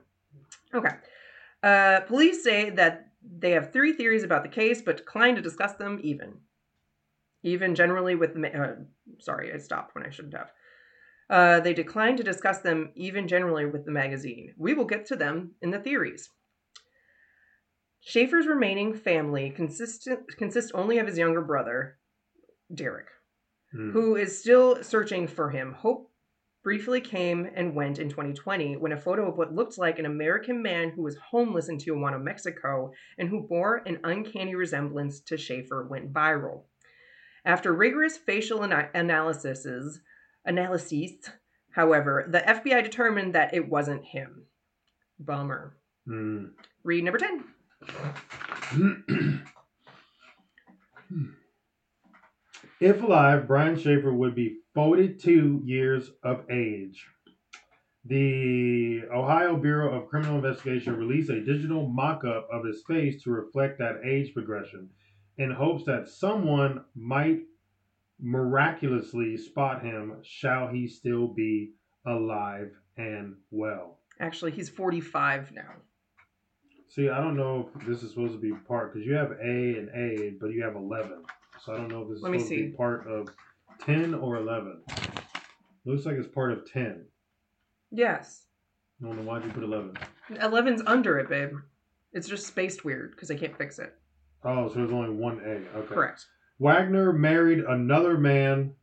Okay. Police say that they have 3 theories about the case, but decline to discuss them even generally with sorry, I stopped when I shouldn't have. They decline to discuss them even generally with the magazine. We will get to them in the theories. Schaefer's remaining family consists only of his younger brother, Derek, who is still searching for him. Hope briefly came and went in 2020 when a photo of what looked like an American man who was homeless in Tijuana, Mexico, and who bore an uncanny resemblance to Schaefer went viral. After rigorous facial analyses, however, the FBI determined that it wasn't him. Bummer. Read number 10. If alive, Brian Schaefer would be 42 years of age. The Ohio Bureau of Criminal Investigation released a digital mock-up of his face to reflect that age progression in hopes that someone might miraculously spot him, shall he still be alive and well. Actually, he's 45 now. See, I don't know if this is supposed to be part, because you have A and A, but you have 11. So I don't know if this is supposed to be part of 10 or 11. Looks like it's part of 10. Yes. I don't know why'd you put 11. 11's under it, babe. It's just spaced weird because I can't fix it. Oh, so there's only one A. Okay. Correct. Wagner married another man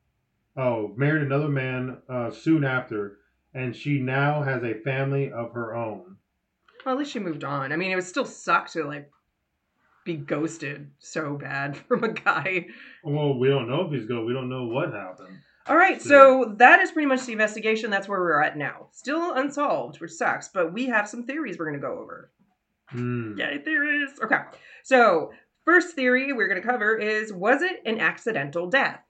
soon after, and she now has a family of her own. Well, at least she moved on. I mean, it would still suck to, be ghosted so bad from a guy. Well, we don't know if he's ghost. We don't know what happened. All right, so that is pretty much the investigation. That's where we're at now. Still unsolved, which sucks, but we have some theories we're going to go over. Yay, theories. Okay, so first theory we're going to cover is, was it an accidental death?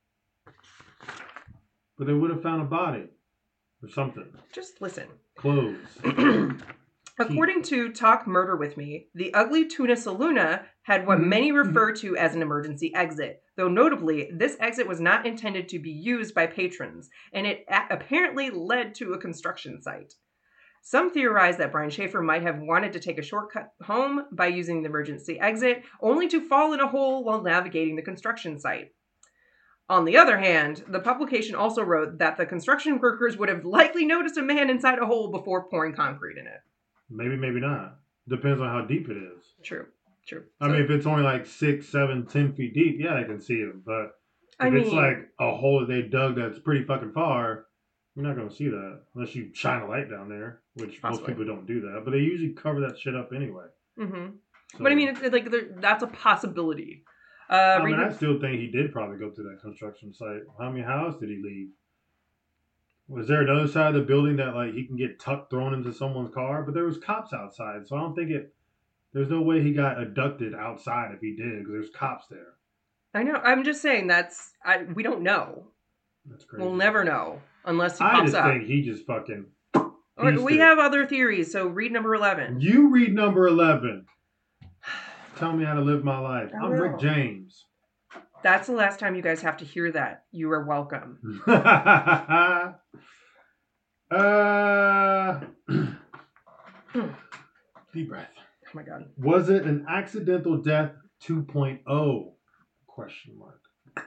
But they would have found a body or something. Just listen. Clothes. According to Talk Murder With Me, the Ugly Tuna Saloona had what many refer to as an emergency exit, though notably, this exit was not intended to be used by patrons, and it apparently led to a construction site. Some theorize that Brian Schaefer might have wanted to take a shortcut home by using the emergency exit, only to fall in a hole while navigating the construction site. On the other hand, the publication also wrote that the construction workers would have likely noticed a man inside a hole before pouring concrete in it. Maybe, maybe not. Depends on how deep it is. True. I mean, if it's only like 6, 7, 10 feet deep, yeah, I can see him. But if it's like a hole that they dug that's pretty fucking far, you're not going to see that. Unless you shine a light down there, which most people don't do that. But they usually cover that shit up anyway. Mm-hmm. So, but I mean, that's a possibility. I still think he did probably go to that construction site. How else did he leave? Was there another side of the building that he can get thrown into someone's car? But there was cops outside, so I don't think there's no way he got abducted outside if he did, because there's cops there. I know. I'm just saying we don't know. That's crazy. We'll never know unless he pops up. I just think he just fucking. We have other theories, so read number 11. You read number 11. Tell me how to live my life. I'm Rick James. That's the last time you guys have to hear that. You are welcome. Deep breath. Oh my God. Was it an accidental death 2.0? Question mark.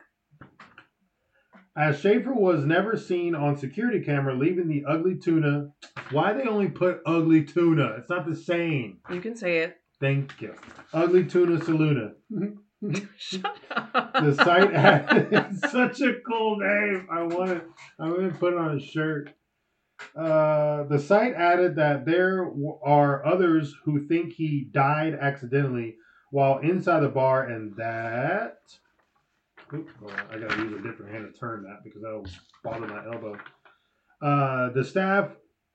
As Schaefer was never seen on security camera leaving the Ugly Tuna. Why they only put Ugly Tuna? It's not the same. You can say it. Thank you. Ugly Tuna Saloona. Shut up. The site had such a cool name. I want to put it on a shirt. The site added that there are others who think he died accidentally while inside the bar, and that. Oops, I gotta use a different hand to turn that because that'll bother my elbow. The staff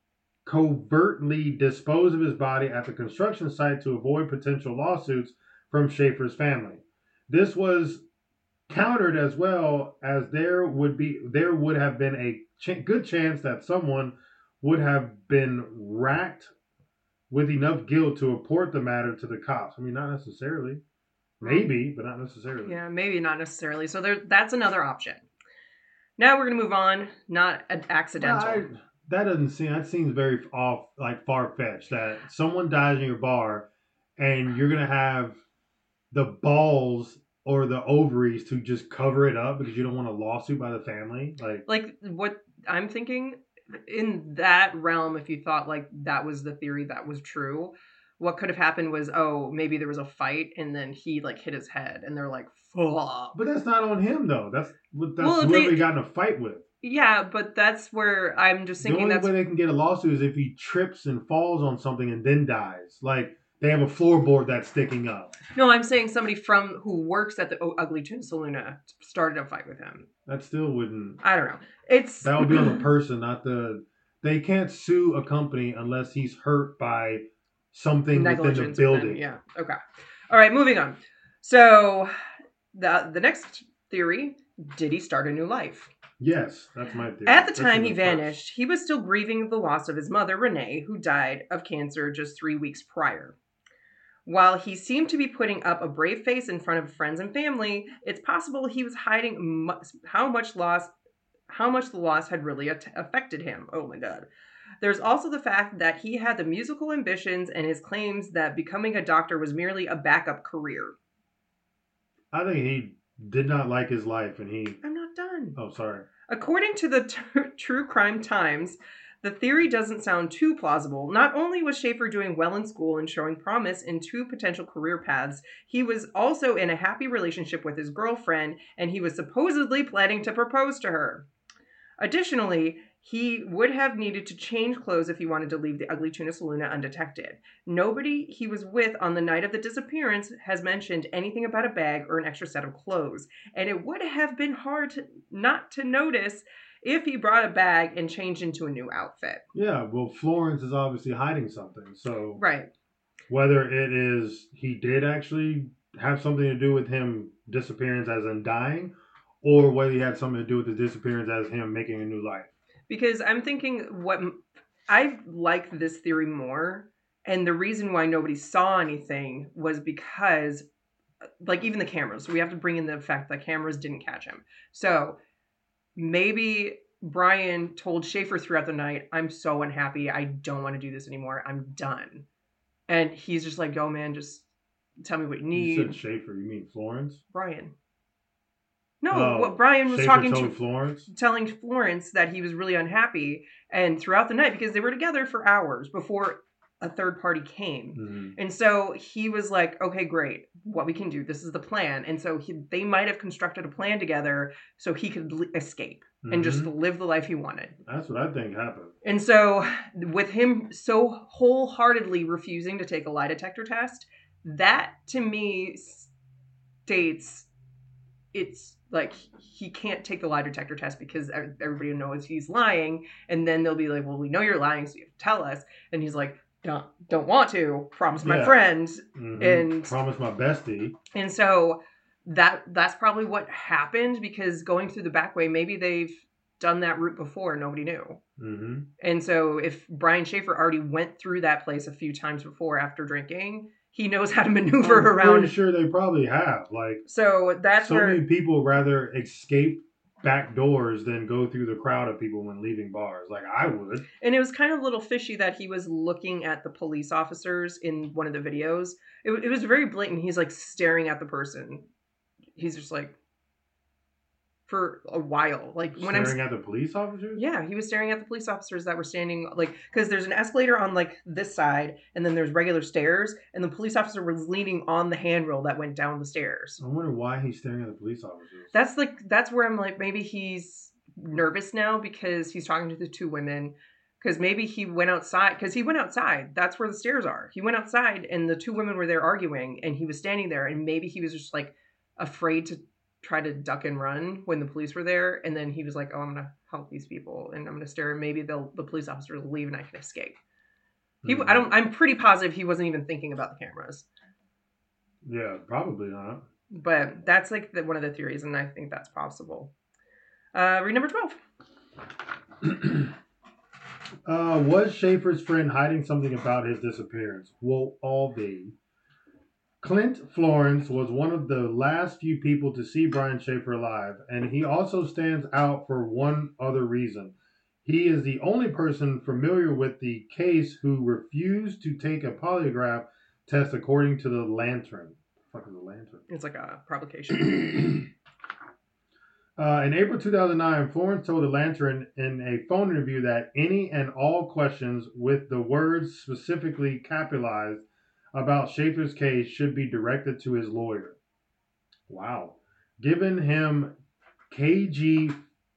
covertly dispose of his body at the construction site to avoid potential lawsuits from Schaefer's family. This was countered as well as there would have been a good chance that someone would have been racked with enough guilt to report the matter to the cops. I mean, not necessarily. Maybe, but not necessarily. Yeah, maybe not necessarily. So that's another option. Now we're gonna move on. Not accidental. That seems very far fetched. That someone dies in your bar, and you're gonna have the balls or the ovaries to just cover it up because you don't want a lawsuit by the family. Like what I'm thinking in that realm, if you thought like that was the theory that was true, what could have happened was, oh, maybe there was a fight and then he like hit his head and they're like, fuck. But that's not on him though. That's whoever he got in a fight with. Yeah, but that's where I'm just thinking the only way they can get a lawsuit is if he trips and falls on something and then dies. Like they have a floorboard that's sticking up. No, I'm saying somebody who works at the Ugly Tuna Saloon started a fight with him. That still wouldn't. I don't know. That would be on the person, not the. They can't sue a company unless he's hurt by something within the building. Yeah. Okay. All right. Moving on. So the next theory: did he start a new life? Yes, that's my theory. At the time he vanished, he was still grieving the loss of his mother, Renee, who died of cancer just 3 weeks prior. While he seemed to be putting up a brave face in front of friends and family, it's possible he was hiding how much the loss had really affected him. Oh my God. There's also the fact that he had the musical ambitions and his claims that becoming a doctor was merely a backup career. I think he did not like his life and I'm not done. Oh, sorry. According to the True Crime Times, the theory doesn't sound too plausible. Not only was Schaefer doing well in school and showing promise in 2 potential career paths, he was also in a happy relationship with his girlfriend, and he was supposedly planning to propose to her. Additionally, he would have needed to change clothes if he wanted to leave the Ugly Tuna Saloon undetected. Nobody he was with on the night of the disappearance has mentioned anything about a bag or an extra set of clothes, and it would have been hard not to notice if he brought a bag and changed into a new outfit. Yeah, well, Florence is obviously hiding something, so... Right. Whether it is he did actually have something to do with him disappearance as in dying, or whether he had something to do with his disappearance as him making a new life. Because I'm thinking what I like this theory more, and the reason why nobody saw anything was because, like, even the cameras. We have to bring in the fact that cameras didn't catch him. So maybe Brian told Schaefer throughout the night, "I'm so unhappy. I don't want to do this anymore. I'm done." And he's just like, "Yo, man, just tell me what you need." You said Schaefer. You mean Florence? Brian. No, what Brian was Florence? telling Florence that he was really unhappy, and throughout the night, because they were together for hours before a third party came. Mm-hmm. And so he was like, okay, great, what we can do, this is the plan. And so they might have constructed a plan together so he could escape and just live the life he wanted. That's what I think happened. And so with him so wholeheartedly refusing to take a lie detector test, that to me states it's like he can't take the lie detector test because everybody knows he's lying, and then they'll be like, well, we know you're lying, so you have to tell us. And he's like, don't want to, promise my friend, and promise my bestie. And so that's probably what happened, because going through the back way, maybe they've done that route before, nobody knew. Mm-hmm. And so if Brian Schaefer already went through that place a few times before after drinking, he knows how to maneuver around. I'm pretty sure they probably have. So that's where many people rather escape back doors than go through the crowd of people when leaving bars. Like I would. And it was kind of a little fishy that he was looking at the police officers in one of the videos. It was very blatant. He's like staring at the person. He's just like, for a while, like when staring at the police officers. Yeah, he was staring at the police officers that were standing, like, because there's an escalator on like this side, and then there's regular stairs, and the police officer was leaning on the handrail that went down the stairs. I wonder why he's staring at the police officers. That's where I'm like, maybe he's nervous now because he's talking to the 2 women. Because maybe he went outside. Because he went outside. That's where the stairs are. He went outside, and the 2 women were there arguing, and he was standing there, and maybe he was just like afraid to try to duck and run when the police were there, and then he was like, "Oh, I'm gonna help these people, and I'm gonna stare, and maybe the police officers will leave, and I can escape." I'm pretty positive he wasn't even thinking about the cameras. Yeah, probably not. But that's like one of the theories, and I think that's possible. Read number 12. Was Schaefer's friend hiding something about his disappearance? Will all be. Clint Florence was one of the last few people to see Brian Schaefer alive, and he also stands out for one other reason. He is the only person familiar with the case who refused to take a polygraph test according to the Lantern. What the fuck is a Lantern? It's like a publication. In April 2009, Florence told the Lantern in a phone interview that any and all questions with the words specifically capitalized about Schaefer's case should be directed to his lawyer. Wow. Given how cagey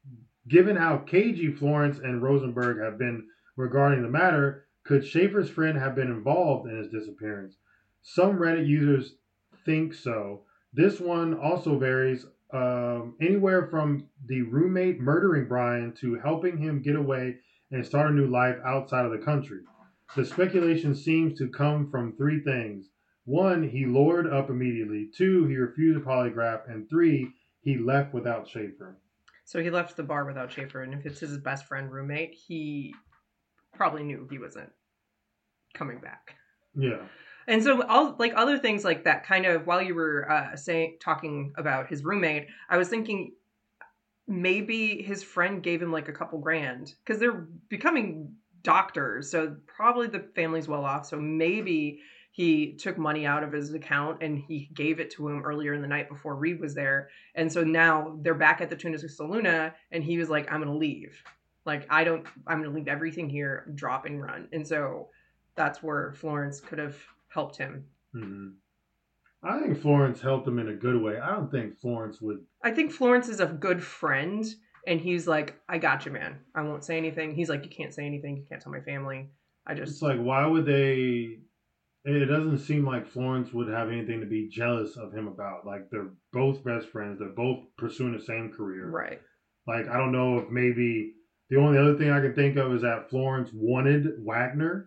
Florence and Rosenberg have been regarding the matter, could Schaefer's friend have been involved in his disappearance? Some Reddit users think so. This one also varies anywhere from the roommate murdering Brian to helping him get away and start a new life outside of the country. The speculation seems to come from three things. 1, he lured up immediately. 2, he refused a polygraph. And 3, he left without Schaefer. So he left the bar without Schaefer, and if it's his best friend roommate, he probably knew he wasn't coming back. Yeah. And so all like other things like that, kind of while you were talking about his roommate, I was thinking maybe his friend gave him like a couple grand because they're becoming doctors, so probably the family's well off. So maybe he took money out of his account and he gave it to him earlier in the night before Reed was there. And so now they're back at the Tuna Saluna, and he was like, "I'm gonna leave. Like I'm gonna leave everything here, drop and run." And so that's where Florence could have helped him. Mm-hmm. I think Florence helped him in a good way. I don't think Florence would. I think Florence is a good friend, and he's like, "I got you, man. I won't say anything." He's like, "You can't say anything. You can't tell my family." It's like, why would they? It doesn't seem like Florence would have anything to be jealous of him about. Like, they're both best friends. They're both pursuing the same career. Right. Like, I don't know if maybe the only other thing I can think of is that Florence wanted Wagner.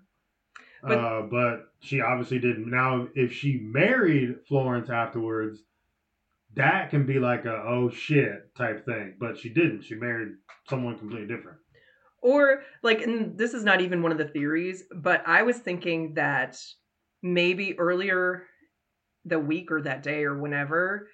But she obviously didn't. Now, if she married Florence afterwards, that can be like a oh shit type thing. But she didn't. She married someone completely different. Or like, and this is not even one of the theories, but I was thinking that maybe earlier the week or that day or whenever,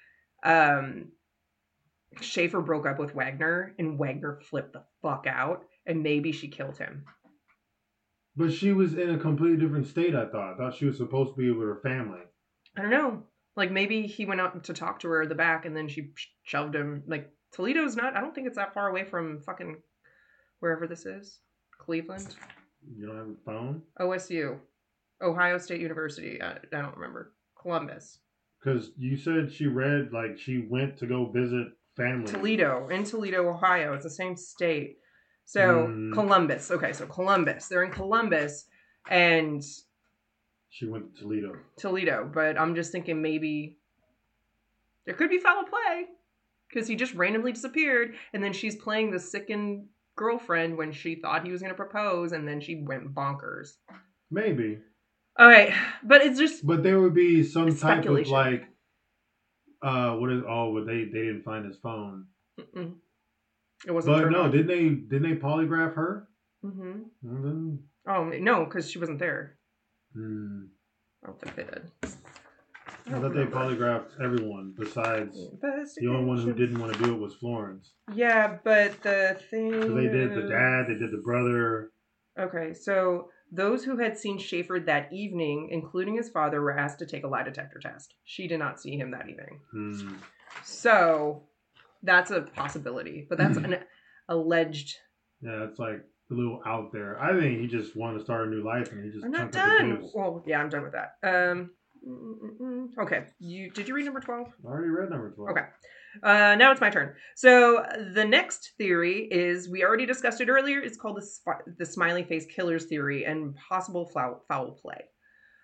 Schaefer broke up with Wagner and Wagner flipped the fuck out, and maybe she killed him. But she was in a completely different state, I thought. I thought she was supposed to be with her family. I don't know. Like, maybe he went out to talk to her at the back, and then she shoved him. Like, Toledo's not, I don't think it's that far away from fucking wherever this is. Cleveland? You don't have a phone? OSU. Ohio State University. I don't remember. Columbus. Because you said she read, like, she went to go visit family. Toledo. In Toledo, Ohio. It's the same state. So, Columbus. Okay, so Columbus. They're in Columbus, and she went to Toledo. Toledo, but I'm just thinking maybe there could be foul play because he just randomly disappeared, and then she's playing the sickened girlfriend when she thought he was going to propose, and then she went bonkers. Maybe. All right, but it's just. But there would be some type of like, what is? Oh, but they didn't find his phone. Mm-mm. It wasn't. But no, didn't they polygraph her? Mm-hmm. Mm-hmm. Oh no, because she wasn't there. Hmm. I don't think they did. I thought they polygraphed everyone besides the only one who didn't want to do it was Florence. Yeah, but the thing. So they did the dad, they did the brother. Okay, so those who had seen Schaefer that evening, including his father, were asked to take a lie detector test. She did not see him that evening. Hmm. So that's a possibility, but that's an alleged. Yeah, it's like a little out there. I think he just wanted to start a new life, and he just. I'm not done. Well, yeah, I'm done with that. Okay, did you read number 12? I already read number 12. Okay. Now it's my turn. So the next theory is, we already discussed it earlier. It's called the smiley face killers theory and possible foul play.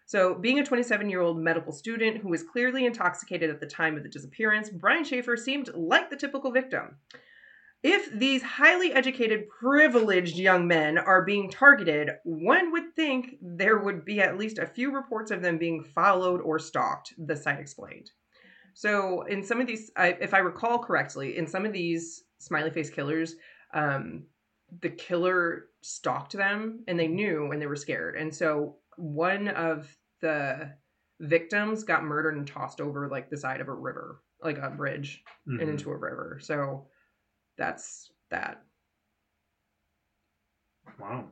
So, being a 27-year-old medical student who was clearly intoxicated at the time of the disappearance, Brian Schaefer seemed like the typical victim. If these highly educated, privileged young men are being targeted, one would think there would be at least a few reports of them being followed or stalked, the site explained. So, in some of these, if I recall correctly, in some of these smiley face killers, the killer stalked them and they knew and they were scared. And so one of the victims got murdered and tossed over like the side of a river, like a bridge, and into a river. So that's that. Wow.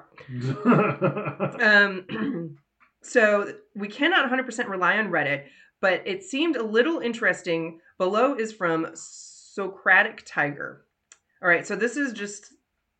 Okay. So we cannot 100% rely on Reddit, but it seemed a little interesting. Below is from Socratic Tiger. All right, so this is just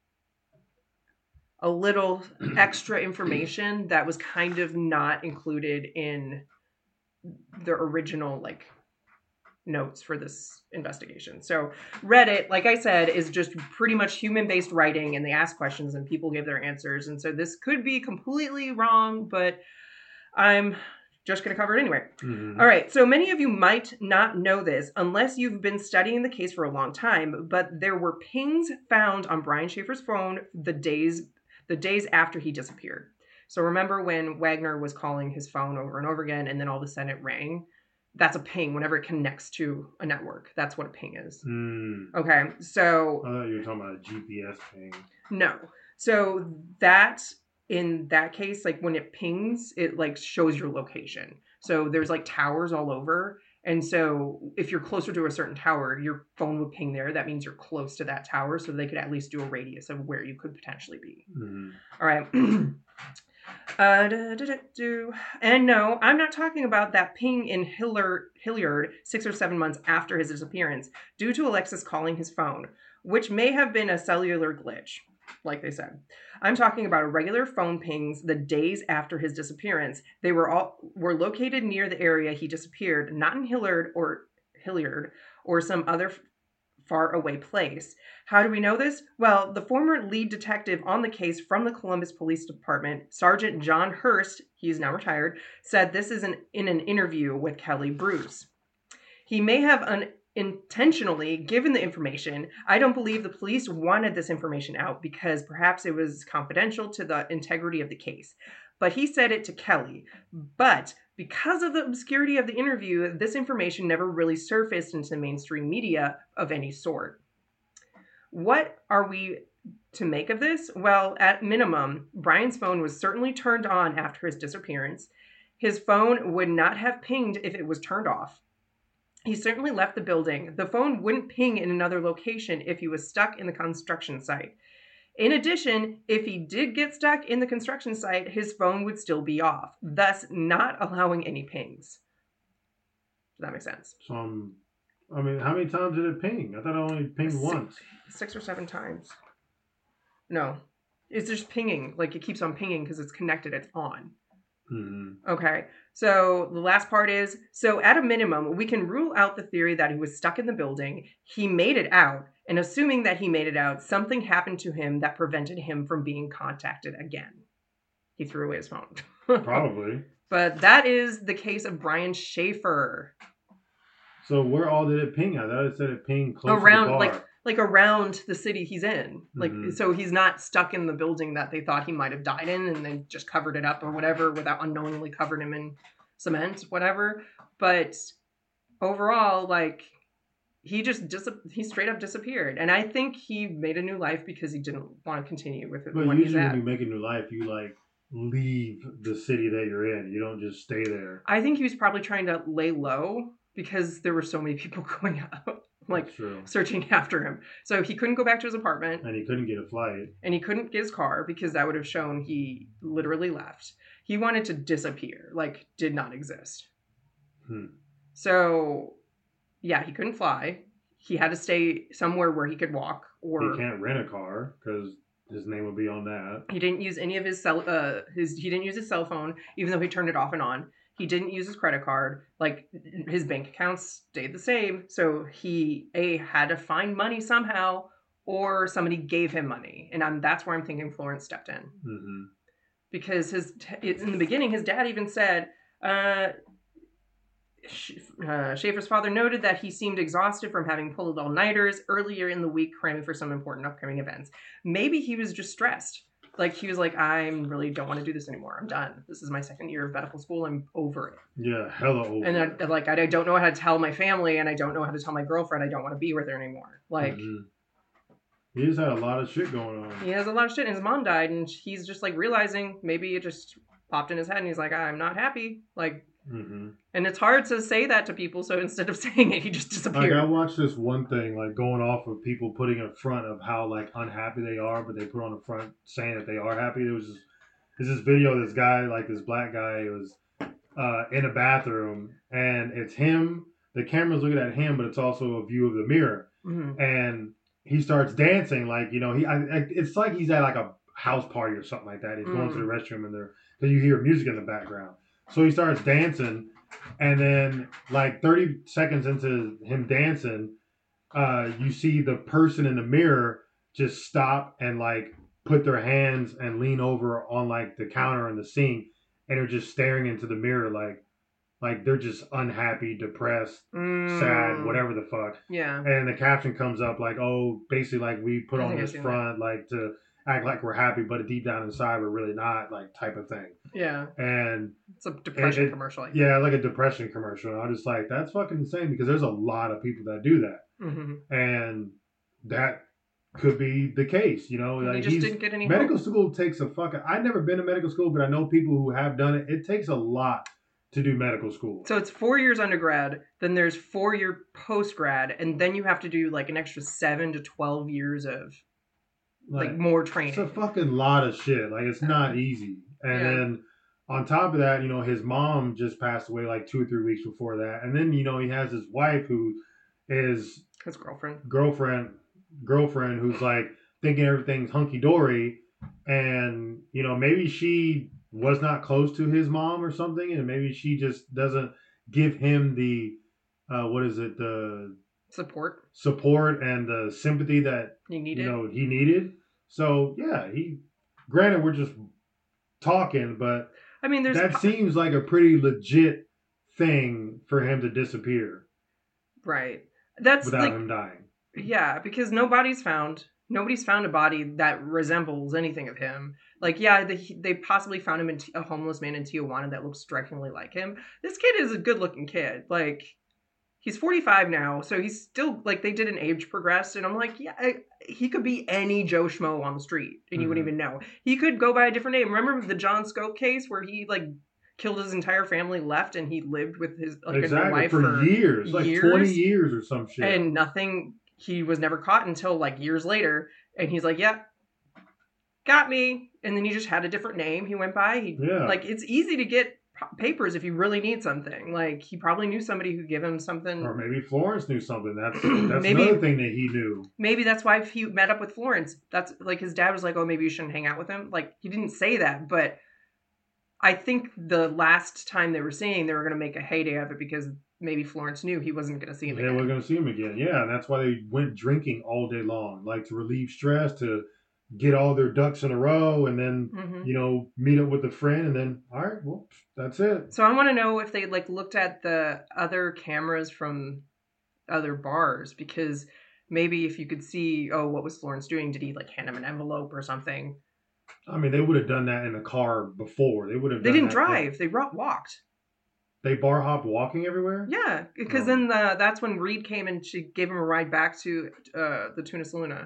a little extra information that was kind of not included in the original like notes for this investigation. So Reddit, like I said, is just pretty much human-based writing, and they ask questions and people give their answers. And so this could be completely wrong, but I'm just going to cover it anyway. All right. So many of you might not know this unless you've been studying the case for a long time, but there were pings found on Brian Schaefer's phone the days after he disappeared. So remember when Wagner was calling his phone over and over again, and then all of a sudden it rang? That's a ping whenever it connects to a network. That's what a ping is. Okay. So I thought you were talking about a GPS ping. No. So that, in that case, like when it pings, it like shows your location. So there's like towers all over. And so if you're closer to a certain tower, your phone would ping there. That means you're close to that tower. So they could at least do a radius of where you could potentially be. All right. And no, I'm not talking about that ping in Hilliard 6 or 7 months after his disappearance due to Alexis calling his phone, which may have been a cellular glitch, like they said. I'm talking about regular phone pings the days after his disappearance. They were located near the area he disappeared, not in Hilliard or some other far away place. How do we know this? Well, the former lead detective on the case from the Columbus Police Department, Sergeant John Hurst, he is now retired, said this is in an interview with Kelly Bruce. He may have unintentionally given the information. I don't believe the police wanted this information out because perhaps it was confidential to the integrity of the case. But he said it to Kelly. But because of the obscurity of the interview, this information never really surfaced into the mainstream media of any sort. What are we to make of this? Well, at minimum, Brian's phone was certainly turned on after his disappearance. His phone would not have pinged if it was turned off. He certainly left the building. The phone wouldn't ping in another location if he was stuck in the construction site. In addition, if he did get stuck in the construction site, his phone would still be off, thus not allowing any pings. Does that make sense? So, I mean, how many times did it ping? I thought it only pinged once. 6 or 7 times. No. It's just pinging. Like, it keeps on pinging because it's connected. It's on. Okay. So the last part is, so at a minimum, we can rule out the theory that he was stuck in the building. He made it out. And assuming that he made it out, something happened to him that prevented him from being contacted again. He threw away his phone. Probably. But that is the case of Brian Schaefer. So where all did it ping at? I thought it said it pinged close around, to the bar. like around the city he's in. Like, so he's not stuck in the building that they thought he might have died in and they just covered it up or whatever without unknowingly covered him in cement, whatever. But overall, like, he straight up disappeared. And I think he made a new life because he didn't want to continue with it. But usually when you make a new life, you like leave the city that you're in. You don't just stay there. I think he was probably trying to lay low because there were so many people going out, like searching after him. So he couldn't go back to his apartment. And he couldn't get a flight. And he couldn't get his car because that would have shown he literally left. He wanted to disappear, like did not exist. So, yeah, he couldn't fly. He had to stay somewhere where he could walk. Or he can't rent a car because his name would be on that. He didn't use any of his he didn't use his cell phone, even though he turned it off and on. He didn't use his credit card. Like, his bank accounts stayed the same. So he had to find money somehow, or somebody gave him money. And that's where I'm thinking Florence stepped in. because in the beginning, his dad even said, Schaefer's father noted that he seemed exhausted from having pulled all-nighters earlier in the week cramming for some important upcoming events. Maybe he was just stressed. Like, he was like, I really don't want to do this anymore. I'm done. This is my second year of medical school. I'm over it. Yeah, hella over and I don't know how to tell my family, and I don't know how to tell my girlfriend I don't want to be with her anymore. Like, he just had a lot of shit going on. He has a lot of shit, and his mom died, and he's just, like, realizing maybe it just popped in his head, and he's like, I'm not happy. Like, and it's hard to say that to people, so instead of saying it, he just disappeared. Like, I watched this one thing, like, going off of people putting in front of how, like, unhappy they are, but they put on the front saying that they are happy. There's this video of this guy, like, this black guy, was in a bathroom, and it's him, the camera's looking at him, but it's also a view of the mirror. And he starts dancing, like, you know, it's like he's at, like, a house party or something like that. He's going to the restroom, and you hear music in the background. So he starts dancing, and then, like, 30 seconds into him dancing, you see the person in the mirror just stop and, like, put their hands and lean over on, like, the counter in the sink, and they're just staring into the mirror like they're just unhappy, depressed, sad, whatever the fuck. Yeah. And the caption comes up like, oh, basically, like, we put on this front, like, to act like we're happy, but deep down inside we're really not, like, type of thing. Yeah. And it's a depression commercial. Yeah, like a depression commercial. And I'm just like, that's fucking insane, because there's a lot of people that do that. And that could be the case, you know. Like, he just didn't get any medical help. School takes a fucking... I've never been to medical school, but I know people who have done it. It takes a lot to do medical school. So it's 4 years undergrad, then there's 4 year postgrad, and then you have to do, like, an extra 7 to 12 years of, like more training. It's a fucking lot of shit. Like, it's not easy. And then on top of that, you know, his mom just passed away like 2 or 3 weeks before that. And then, you know, he has his wife who is his girlfriend who's, like, thinking everything's hunky-dory. And, you know, maybe she was not close to his mom or something, and maybe she just doesn't give him the the support and the sympathy that he needed. So yeah, granted, we're just talking, but I mean, that seems like a pretty legit thing for him to disappear, right? That's without him dying. Yeah, because nobody's found a body that resembles anything of him. Like, yeah, they possibly found him in a homeless man in Tijuana that looks strikingly like him. This kid is a good-looking kid. Like, he's 45 now, so he's still, like, they did an age progressed, and I'm like, yeah, he could be any Joe Schmo on the street, and you wouldn't even know. He could go by a different name. Remember the John Scope case where he, like, killed his entire family, left, and he lived with his, like, a wife for years, like 20 years or some shit. And nothing... He was never caught until, like, years later, and he's like, yeah, got me. And then he just had a different name he went by. Like, it's easy to get papers if you really need something. Like, he probably knew somebody who could give him something. Or maybe Florence knew something. That's another thing that he knew. Maybe that's why he met up with Florence. That's, like, his dad was like, oh, maybe you shouldn't hang out with him. Like, he didn't say that, but I think the last time they were seeing, they were going to make a heyday of it because maybe Florence knew he wasn't going to see him again. They were going to see him again, yeah. And that's why they went drinking all day long, like, to relieve stress, to get all their ducks in a row, and then, you know, meet up with a friend, and then, all right, well, that's it. So I want to know if they, like, looked at the other cameras from other bars, because maybe if you could see, oh, what was Florence doing? Did he, like, hand him an envelope or something? I mean, they would have done that in the car before. They would have. They didn't drive. They walked. They bar hopped walking everywhere? Yeah, because then that's when Reed came and she gave him a ride back to the Tunis Luna.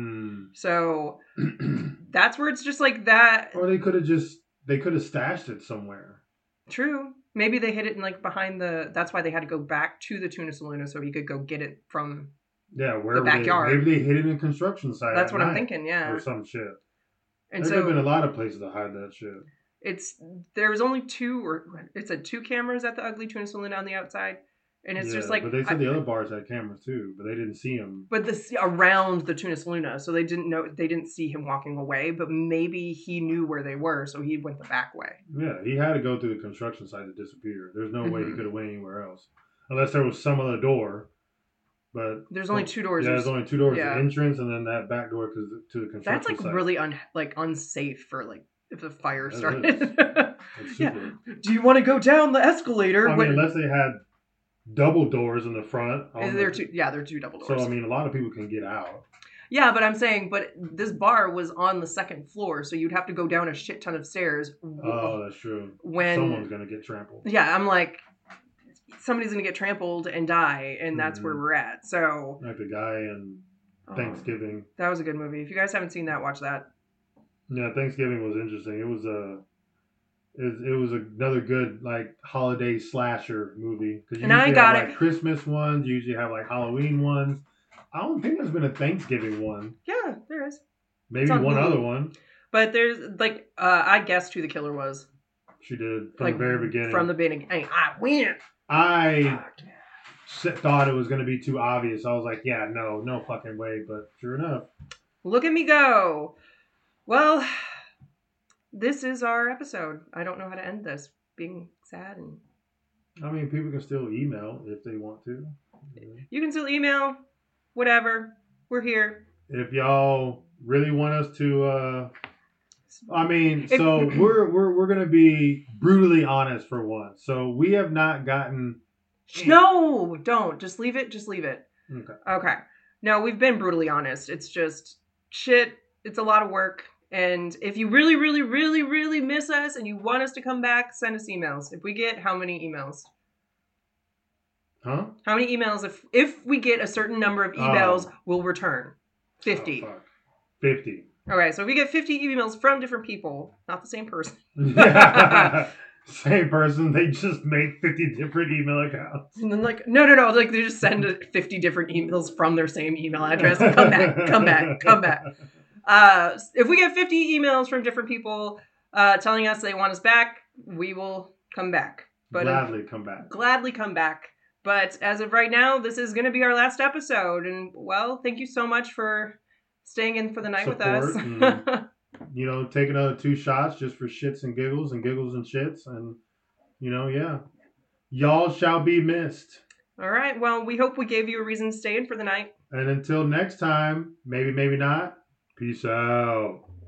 So that's where it's just like that. Or they could have stashed it somewhere. True. Maybe they hid it in, like, behind that's why they had to go back to the Tunis Luna so he could go get it from the backyard. Maybe they hid it in a construction site. That's what I'm thinking, yeah. Or some shit. And There have been a lot of places to hide that shit. There was only two cameras at the Ugly Tunis Luna on the outside, and it's just like. But they said the other bars had cameras too, but they didn't see him. But around the Tunis Luna, so they didn't see him walking away. But maybe he knew where they were, so he went the back way. Yeah, he had to go through the construction site to disappear. There's no way he could have went anywhere else, unless there was some other door. But there's only 2 doors. Yeah, there's only 2 doors: the entrance and then that back door to the construction site. That's, like, really unsafe for, like, if the fire That started. It's Yeah. super. Do you want to go down the escalator? I mean, unless they had double doors in the front. They're two double doors. So I mean, a lot of people can get out. Yeah, but I'm saying, but this bar was on the second floor, so you'd have to go down a shit ton of stairs. Oh, that's true. When Someone's gonna get trampled. Yeah, I'm like, somebody's gonna get trampled and die, and that's where we're at. So like the guy in Thanksgiving. That was a good movie. If you guys haven't seen that, watch that. Yeah, Thanksgiving was interesting. It was another good like holiday slasher movie because you usually have like Christmas ones, you usually have like Halloween ones. I don't think there's been a Thanksgiving one. Yeah, there is. Maybe one other one. But there's like I guessed who the killer was. She did from the very beginning. From the beginning, I win. I thought it was going to be too obvious. I was like, yeah, no fucking way. But sure enough, look at me go. Well, this is our episode. I don't know how to end this. Being sad and. I mean, people can still email if they want to. You can still email. Whatever. We're here. If y'all really want us to, we're gonna be brutally honest for once. So we have not gotten. No, don't. Just leave it. Okay. No, we've been brutally honest. It's just shit. It's a lot of work. And if you really, really, really, really miss us and you want us to come back, send us emails. If we get how many emails? Huh? How many emails? If we get a certain number of emails, we'll return 50. 50. Okay, so if we get 50 emails from different people, not the same person. Same person. They just make 50 different email accounts. And then no. Like they just send 50 different emails from their same email address. Come back. If we get 50 emails from different people telling us they want us back, we will come back. But gladly come back. But as of right now, this is going to be our last episode. And, well, thank you so much for staying in for the night with us. And, take another 2 shots just for shits and giggles and shits. And, yeah. Y'all shall be missed. All right. Well, we hope we gave you a reason to stay in for the night. And until next time, maybe not, peace out.